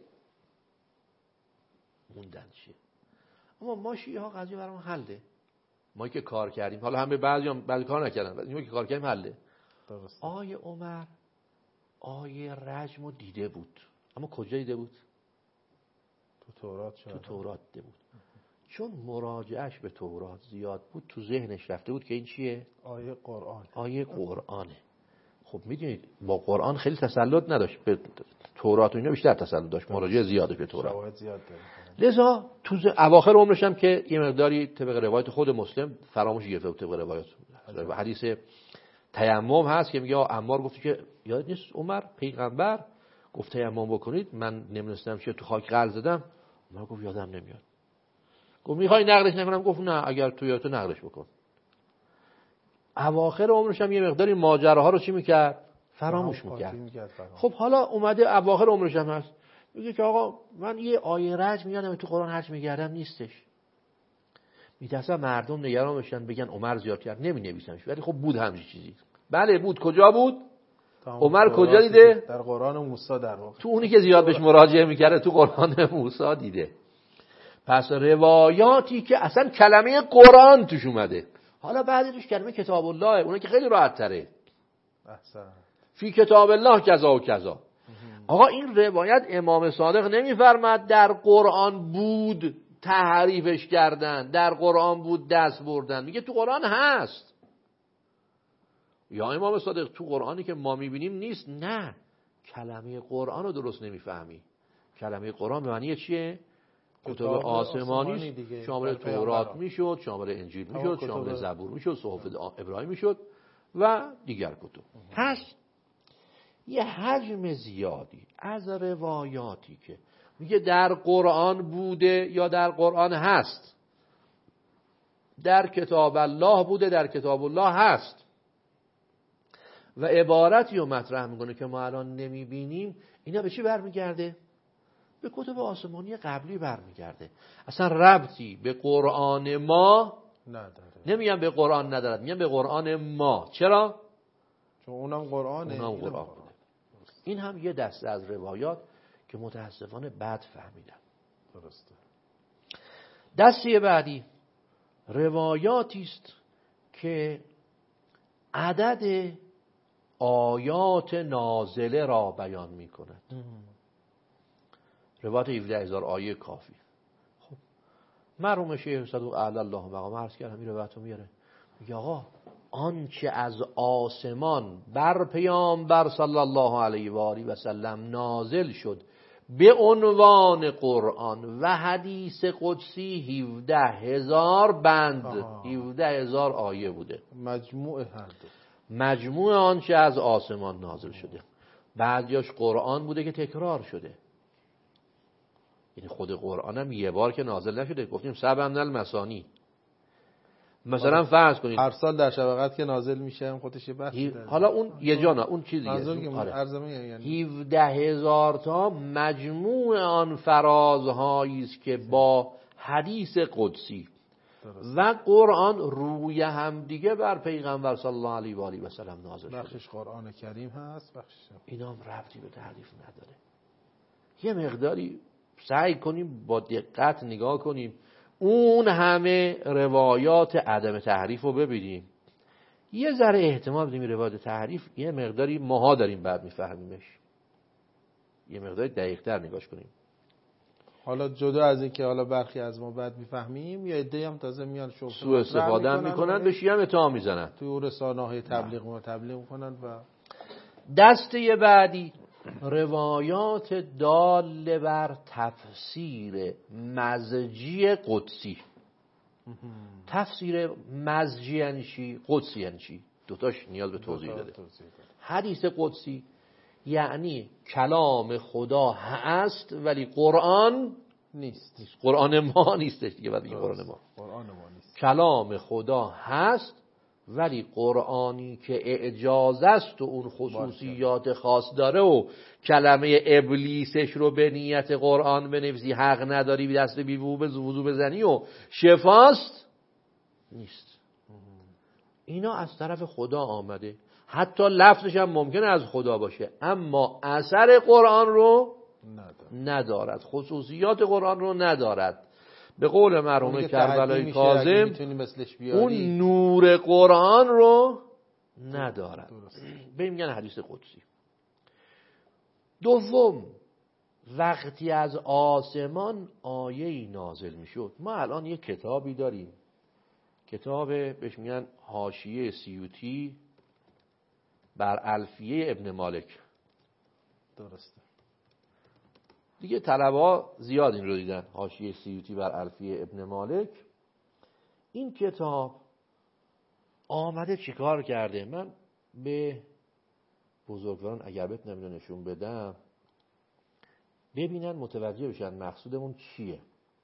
موندن چیه؟ اما ما شیعه ها قضیه برام حله. ما که کار کردیم، حالا همه بعضی هم بعضی کار نکردن، ما که کار کردیم حله. درست. آیه عمر آیه رجم رو دیده بود، اما کجا دیده بود؟ تو تورات شد. تو تورات دیده بود. چون مراجعش به تورات زیاد بود، تو ذهنش رفته بود که این چیه؟ آیه قرآن. آیه قرآنه. خب میدونید با قرآن خیلی تسلط نداشت، به تورات و اینا بیشتر تسلط داشت، مراجعه زیاده به تورات. شواهد زیاد داره. لذا تو اواخر عمرش هم که یه مقداری طبق روایت خود مسلم فراموش گرفته بود، طبق روایت حدیث تیمم هست که میگه عمار گفت که یاد نیست عمر پیغمبر گفت تیمم بکنید، من نمیدونستم چه تو خاک غل زدم. عمر گفت یادم نمیاد. گفت میخوای نقلش نکنم؟ گفت نه، اگر تو یادت نقلش بکن. اواخر عمرش هم یه مقداری ماجراها رو چی میکرد؟ فراموش میکرد. خب حالا اومده اواخر عمرش هم هست، میگه که آقا من یه آیه رجم میادم تو قرآن هرچی میگردم نیستش. میترسم مردم نگران بشن بگن عمر زیاد کرد، نمی نویسمش. ولی خب بود همچین چیزی. بله بود. کجا بود؟ عمر کجا دیده؟ در قرآن موسی در واقع. تو اونی که زیاد بهش مراجعه میکرده تو قرآن موسی دیده. پس روایاتی که اصلا کلمه قرآن توش اومده، حالا بعدی توش کلمه کتاب الله، اونه که خیلی راحت تره. احسن. فی کتاب الله کذا و کذا. آقا این روایت امام صادق نمیفرماد در قرآن بود تحریفش کردن، در قرآن بود دست بردن، میگه تو قرآن هست. یا امام صادق تو قرآنی که ما میبینیم نیست؟ نه، کلمه قرآن رو درست نمیفهمی. کلمه قرآن به معنی چیه؟ کتب آسمانی، شامل تورات میشد، شامل انجیل میشد، شامل زبور میشد، صحف ابراهیم میشد و دیگر کتب. پس یه حجم زیادی از روایاتی که میگه در قرآن بوده یا در قرآن هست، در کتاب الله بوده، در کتاب الله هست و عبارتی رو مطرح میکنه که ما الان نمیبینیم، اینا به چی برمیگرده؟ به کتب آسمانی قبلی برمیگرده. اصلا ربطی به قرآن ما نداره. نمیگم به قرآن ندارد، میگم به قرآن ما. چرا؟ چون اونم قرآنه. اونم قرآن بوده. این هم یه دسته از روایات که متاسفانه بد فهمیدن. درسته. دسته بعدی روایاتی است که عدد آیات نازله را بیان می کند. روایت هفده هزار آیه کافی. خب مرحوم شیخ صدوق اعلی الله مقام عرض کردم این روایت رو میاره، میگه آقا آنچه از آسمان بر پیامبر صلی الله علیه و آله و سلم نازل شد به عنوان قرآن و حدیث قدسی هفده هزار بند، هفده هزار آیه بوده. مجموع هر دو. مجموع آنچه از آسمان نازل شده. بعضیاش قرآن بوده که تکرار شده، یعنی خود قرآن هم یه بار که نازل نشده. گفتیم سبع من المثانی. مثلا فرض کنید هر سال در شب قدر که نازل میشه خودش یه بحثی داره. حالا اون یه جانا اون چیز دیگه. آره. یعنی هفده هزار تا مجموع آن فرازهایی است که با حدیث قدسی درست. و قرآن روی هم دیگه بر پیغمبر صلی الله علیه و آله و سلم نازل شده. بخشش قرآن کریم هست، بخشش اینا هم ربطی به تحریف نداره. یه مقداری سعی کنیم با دقت نگاه کنیم، اون همه روایات عدم تحریف رو ببینیم، یه ذره احتمال بدیم روایات تحریف یه مقداری ماها داریم بعد میفهمیمش، یه مقداری دقیق تر نگاش کنیم. حالا جدا از این که حالا برخی از ما بعد میفهمیم، یا عده‌ای هم تازه میان شوخی سوء استفاده هم میکنن، به شیعه هم اتهام میزنن، تو رسانه‌های تبلیغ و تبلیغ میکنن. و دسته بعدی روایات دال بر تفسیر مزجی قدسی. تفسیر مزجی یعنی چی؟ قدسی یعنی چی؟ دوتاش نیاز به توضیح داره. حدیث قدسی یعنی کلام خدا هست ولی قرآن نیست. نیست. قرآن ما نیستش دیگه. بعد دیگه قرآن ما قرآن ما نیست. کلام خدا هست ولی قرآنی که اعجاز است و اون خصوصیات خاص داره و کلمه ابلیسش رو به نیت قرآن بنویسی، حق نداری بی دست بی وضو بزنی و شفاست، نیست. اینا از طرف خدا آمده، حتی لفظش هم ممکنه از خدا باشه اما اثر قرآن رو ندارد، خصوصیات قرآن رو ندارد. به قول مرحوم کربلایی کاظم اون نور قرآن رو ندارد. به این میگن حدیث قدسی. دوم، وقتی از آسمان آیه‌ای نازل میشد. ما الان یک کتابی داریم، کتاب بهش میگن حاشیه سیوطی بر الفیه ابن مالک. درسته. دیگه طلبا زیاد این رو دیدن، حاشیه سیوطی بر الفیه ابن مالک. این کتاب آمده چیکار کرده؟ من به بزرگواران اگر بتونم نشون بدم ببینن متوجه بشن مقصودمون چیه.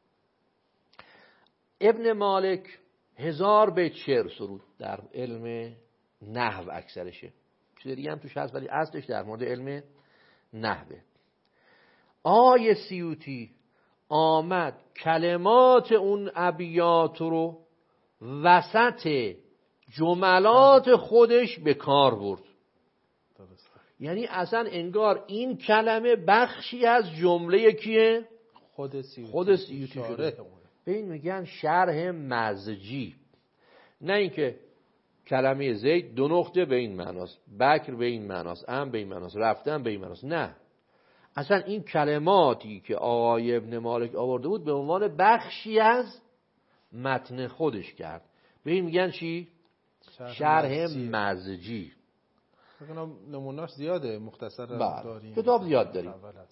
ابن مالک هزار بیت شعر سرود، در علم نحو اکثرشه، چیز دیگه هم توش هست ولی اصلش در مورد علم نحوه. آیه سیوطی آمد کلمات اون ابیات رو وسط جملات خودش به کار برد. یعنی اصلا انگار این کلمه بخشی از جمله کیه؟ خود سیوطی. خود سیوطی شده. به این میگن شرح مزجی. نه اینکه کلمه زید دو نقطه به این معناست، بکر به این معناست، ام به این معناست، رفتن به این معناست. نه، اصلا این کلماتی که آقای ابن مالک آورده بود به عنوان بخشی از متن خودش کرد. به این میگن چی؟ شرح, شرح مزجی. نمونه‌اش زیاده، مختصر داریم، کتاب زیاد داریم.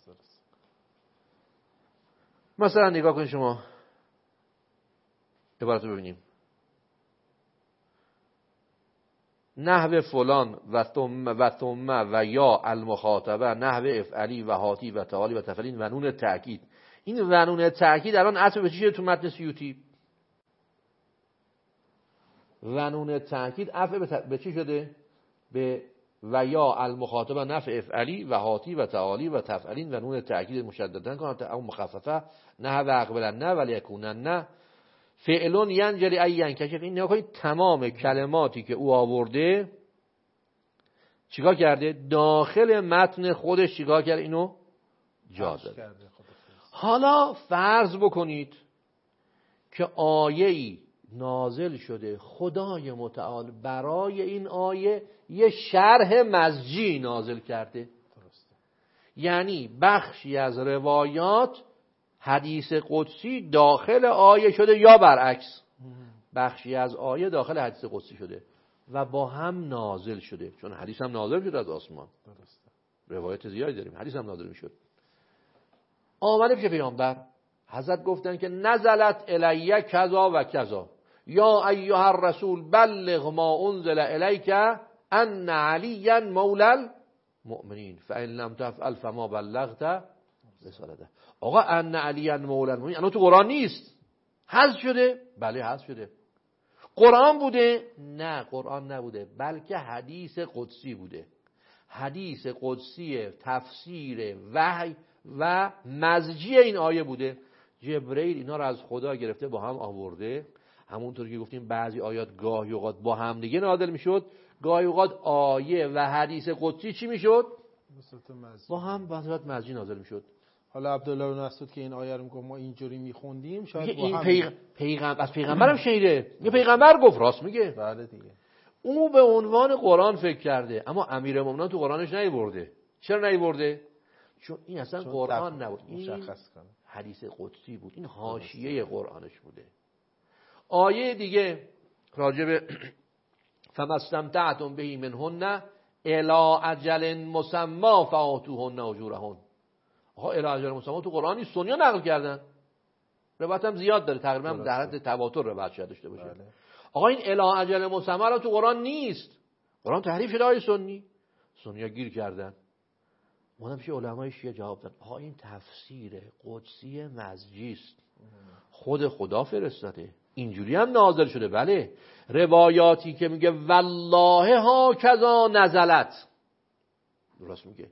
مثلا نگاه کنید شما عبارت رو ببینیم. نحو فلان و ثم و ثم و یا المخاطبه، نحو افعلی و هاتی و تعالی و تفعیل و نون تأکید. این و نون تأکید الان عطف به چی شده تو متن سیوطی؟ و نون تأکید عطف به چی شده؟ به و یا المخاطبه نفع افعلی و هاتی و تعالی و تفعیل و نون تأکید مشددن کنند او مخففه نحو اقبلن نه ولی یکونن نه فعلون ینجلی ای ینکشف. این نگاه کنید تمام کلماتی که او آورده چیکار کرده؟ داخل متن خودش چیکار کرده؟ اینو جا داده. حالا فرض بکنید که آیه‌ای نازل شده، خدای متعال برای این آیه یه شرح مزجی نازل کرده. درسته. یعنی بخشی از روایات حدیث قدسی داخل آیه شده یا برعکس، بخشی از آیه داخل حدیث قدسی شده و با هم نازل شده، چون حدیث هم نازل شده از آسمان. درسته. روایت زیادی داریم، حدیث هم نازل میشد. آمده پیش پیامبر، حضرت گفتن که نزلت الیه کذا و کذا، یا ایها الرسول بلغ ما انزل الیک ان علی مولا المؤمنین فان لم تفعل فما بلغت رسالته. آقا ان علی مولا المؤمنین انا تو قرآن نیست، حذف شده؟ بله حذف شده. قرآن بوده؟ نه قرآن نبوده، بلکه حدیث قدسی بوده. حدیث قدسی تفسیر وحی و مزجی این آیه بوده. جبرئیل اینا رو از خدا گرفته با هم آورده. همونطور که گفتیم بعضی آیات گاهی اوقات با هم دیگه نازل میشد، گاهی اوقات آیه و حدیث قدسی چی میشد؟ با هم به صورت مزجی نازل میشد. حالا عبدالله بن مسعود که این آیه رو میگه ما اینجوری میخوندیم، شاید با این هم پیغ... پیغمبر از پیغمبرم شنیده، یه پیغمبر گفت، راست میگه. بله دیگه. او به عنوان قرآن فکر کرده، اما امیرالمومنین تو قرآنش نیورده. چرا نیورده؟ چون این اصلا چون قرآن نبود، این حدیث قدسی بود، این حاشیه قرآنش بوده. آیه دیگه راجع به فمستمتعتم بهی منهن الی اجل مسمی فآتوهن اجورهن. آقا الی اجل مسمی تو قرآن نیست، سنی‌ها نقل کردن، روایت هم زیاد داره، تقریبا در حد تواتر روایت شده داشته باشه. بله. آقا این الی اجل مسمی رو تو قرآن نیست، قرآن تحریف شده های سنی، سنی‌ها گیر کردن. ما پیش علمای شیعه جواب دادن آقا این تفسیر قدسی مزجی است، خود خدا فرستاده، اینجوری هم نازل شده. بله روایاتی که میگه والله ها کذا نزلت، راست میگه.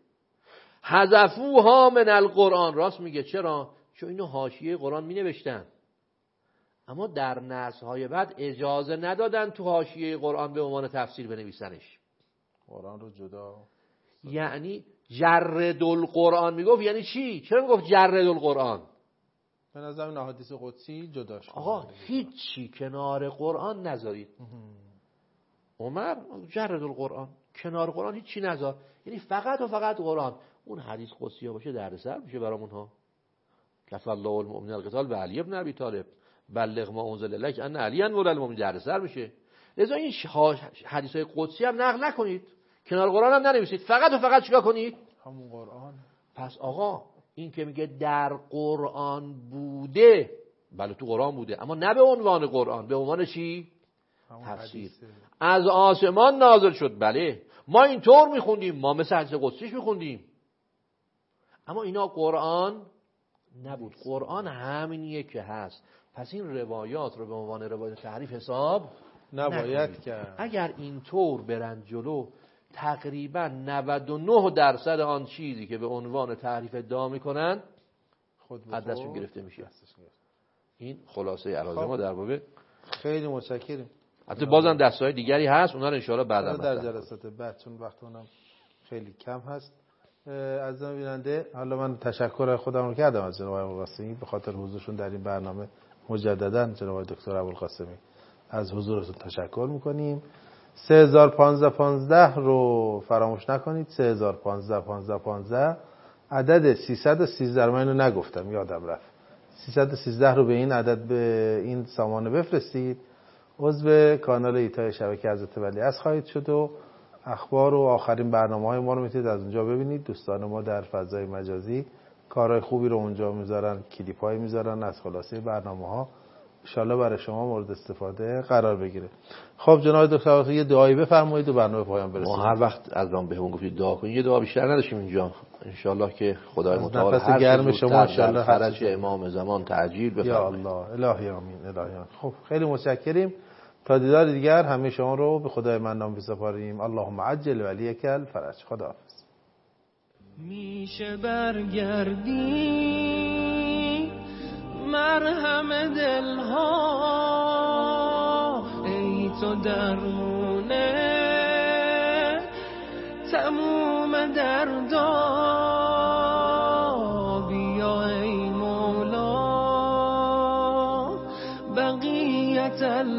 حذفوها من القرآن، راست میگه. چرا؟ چون اینو حاشیه قرآن می نوشتن، اما در نسخ‌های بعد اجازه ندادن تو حاشیه قرآن به عنوان تفسیر بنویسنش، قرآن رو جدا. یعنی جرد القرآن میگفت. یعنی چی؟ چرا میگفت جرد القرآن؟ به نظر من احادیث قدسی جداش. آقا هیچی کنار قرآن نذارید. عمر جرد القرآن، کنار قرآن هیچی نذار، یعنی فقط و فقط قرآن. اون حدیث قدسی ها باشه دردسر میشه برامون ها. کفى الله المؤمنین القتال به علی ابن ابی طالب بلغ ما انزل الیک ان علی انور المؤمنین، دردسر میشه. لذا این حدیث های قدسی هم نقل نکنید، کنار قرآن هم ننویسید، فقط و فقط چیکار کنید؟ همون قرآن. پس آقا این که میگه در قرآن بوده، بله تو قرآن بوده، اما نه به عنوان قرآن، به عنوان چی؟ تفسیر. از آسمان نازل شد، بله ما اینطور میخوندیم، ما مثل حدیث قدسیش میخوندیم، اما اینا قرآن نبود. قرآن همینیه که هست. پس این روایات رو به عنوان روایت تحریف حساب نباید کرد. اگر اینطور برن جلو، تقریبا نود و نه درصد آن چیزی که به عنوان تحریف ادعا میکنن از دستشون گرفته میشه. این خلاصه عرض ما در باب. خیلی متشکرم. البته بازم دستای دیگری هست، اونا رو ان شاءالله بعدا در جلسات بعد، چون وقتمون خیلی کم هست. از بیننده حالا من تشکر خودم رو کردم از جناب ابوالقاسمی به خاطر حضورشون در این برنامه. مجددا جناب دکتر ابوالقاسمی از حضورتون تشکر میکنیم. سه هزار و پانصد و پانزده رو فراموش نکنید. سه هزار و پانصد و پانزده پانزده عدد سیصد و سیزده رو من اینو نگفتم، یادم رفت. سیصد و سیزده رو به این عدد به این سامانه بفرستید. عضو کانال ایتای شبکه حضرت ولیعصر خواهید شد و اخبار و آخرین برنامه‌های ما رو میتونید از اونجا ببینید. دوستان ما در فضای مجازی کارهای خوبی رو اونجا میذارن، کلیپ‌های میذارن از خلاصه برنامه‌ها، ان شاءالله برای شما مورد استفاده قرار بگیره. خب جناب دکتر یه دعایی بفرمایید و برنامه پایان برسونید. ما هر وقت از آن بهمون گفتید دعا کنید، یه دعا بیشتر نداشتیم اینجا. ان شاءالله که خدای متعال نفس گرم شما ان شاءالله فرج امام زمان تعجیل بفرمایید. یا الله الهی آمین الهی آمین. خب خیلی متشکریم. تا دیدار دیگر همه شما رو به خدای منان بسپاریم. اللهم عجل ولیک الفرج. خداحافظ. میشه برگردی مرهم دلها، ای تو درمونه تموم دردا، بیا ای مولا بقیت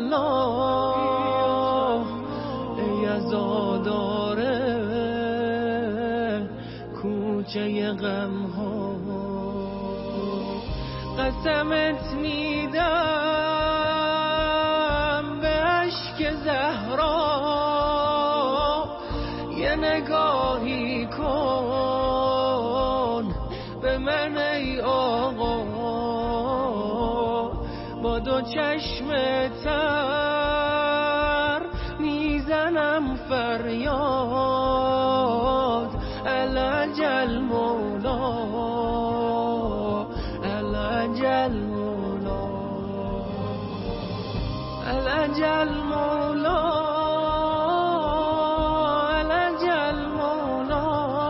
الله، ای عزاداره کوچه غم ها، قسمت میدم به اشک زهرا، یه نگاهی کن به من ای آقا، با دو چشم تر میزنم فریاد، العجل مولا العجل مولا العجل مولا العجل مولا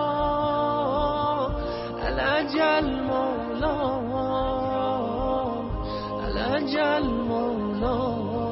العجل مولا العجل مولا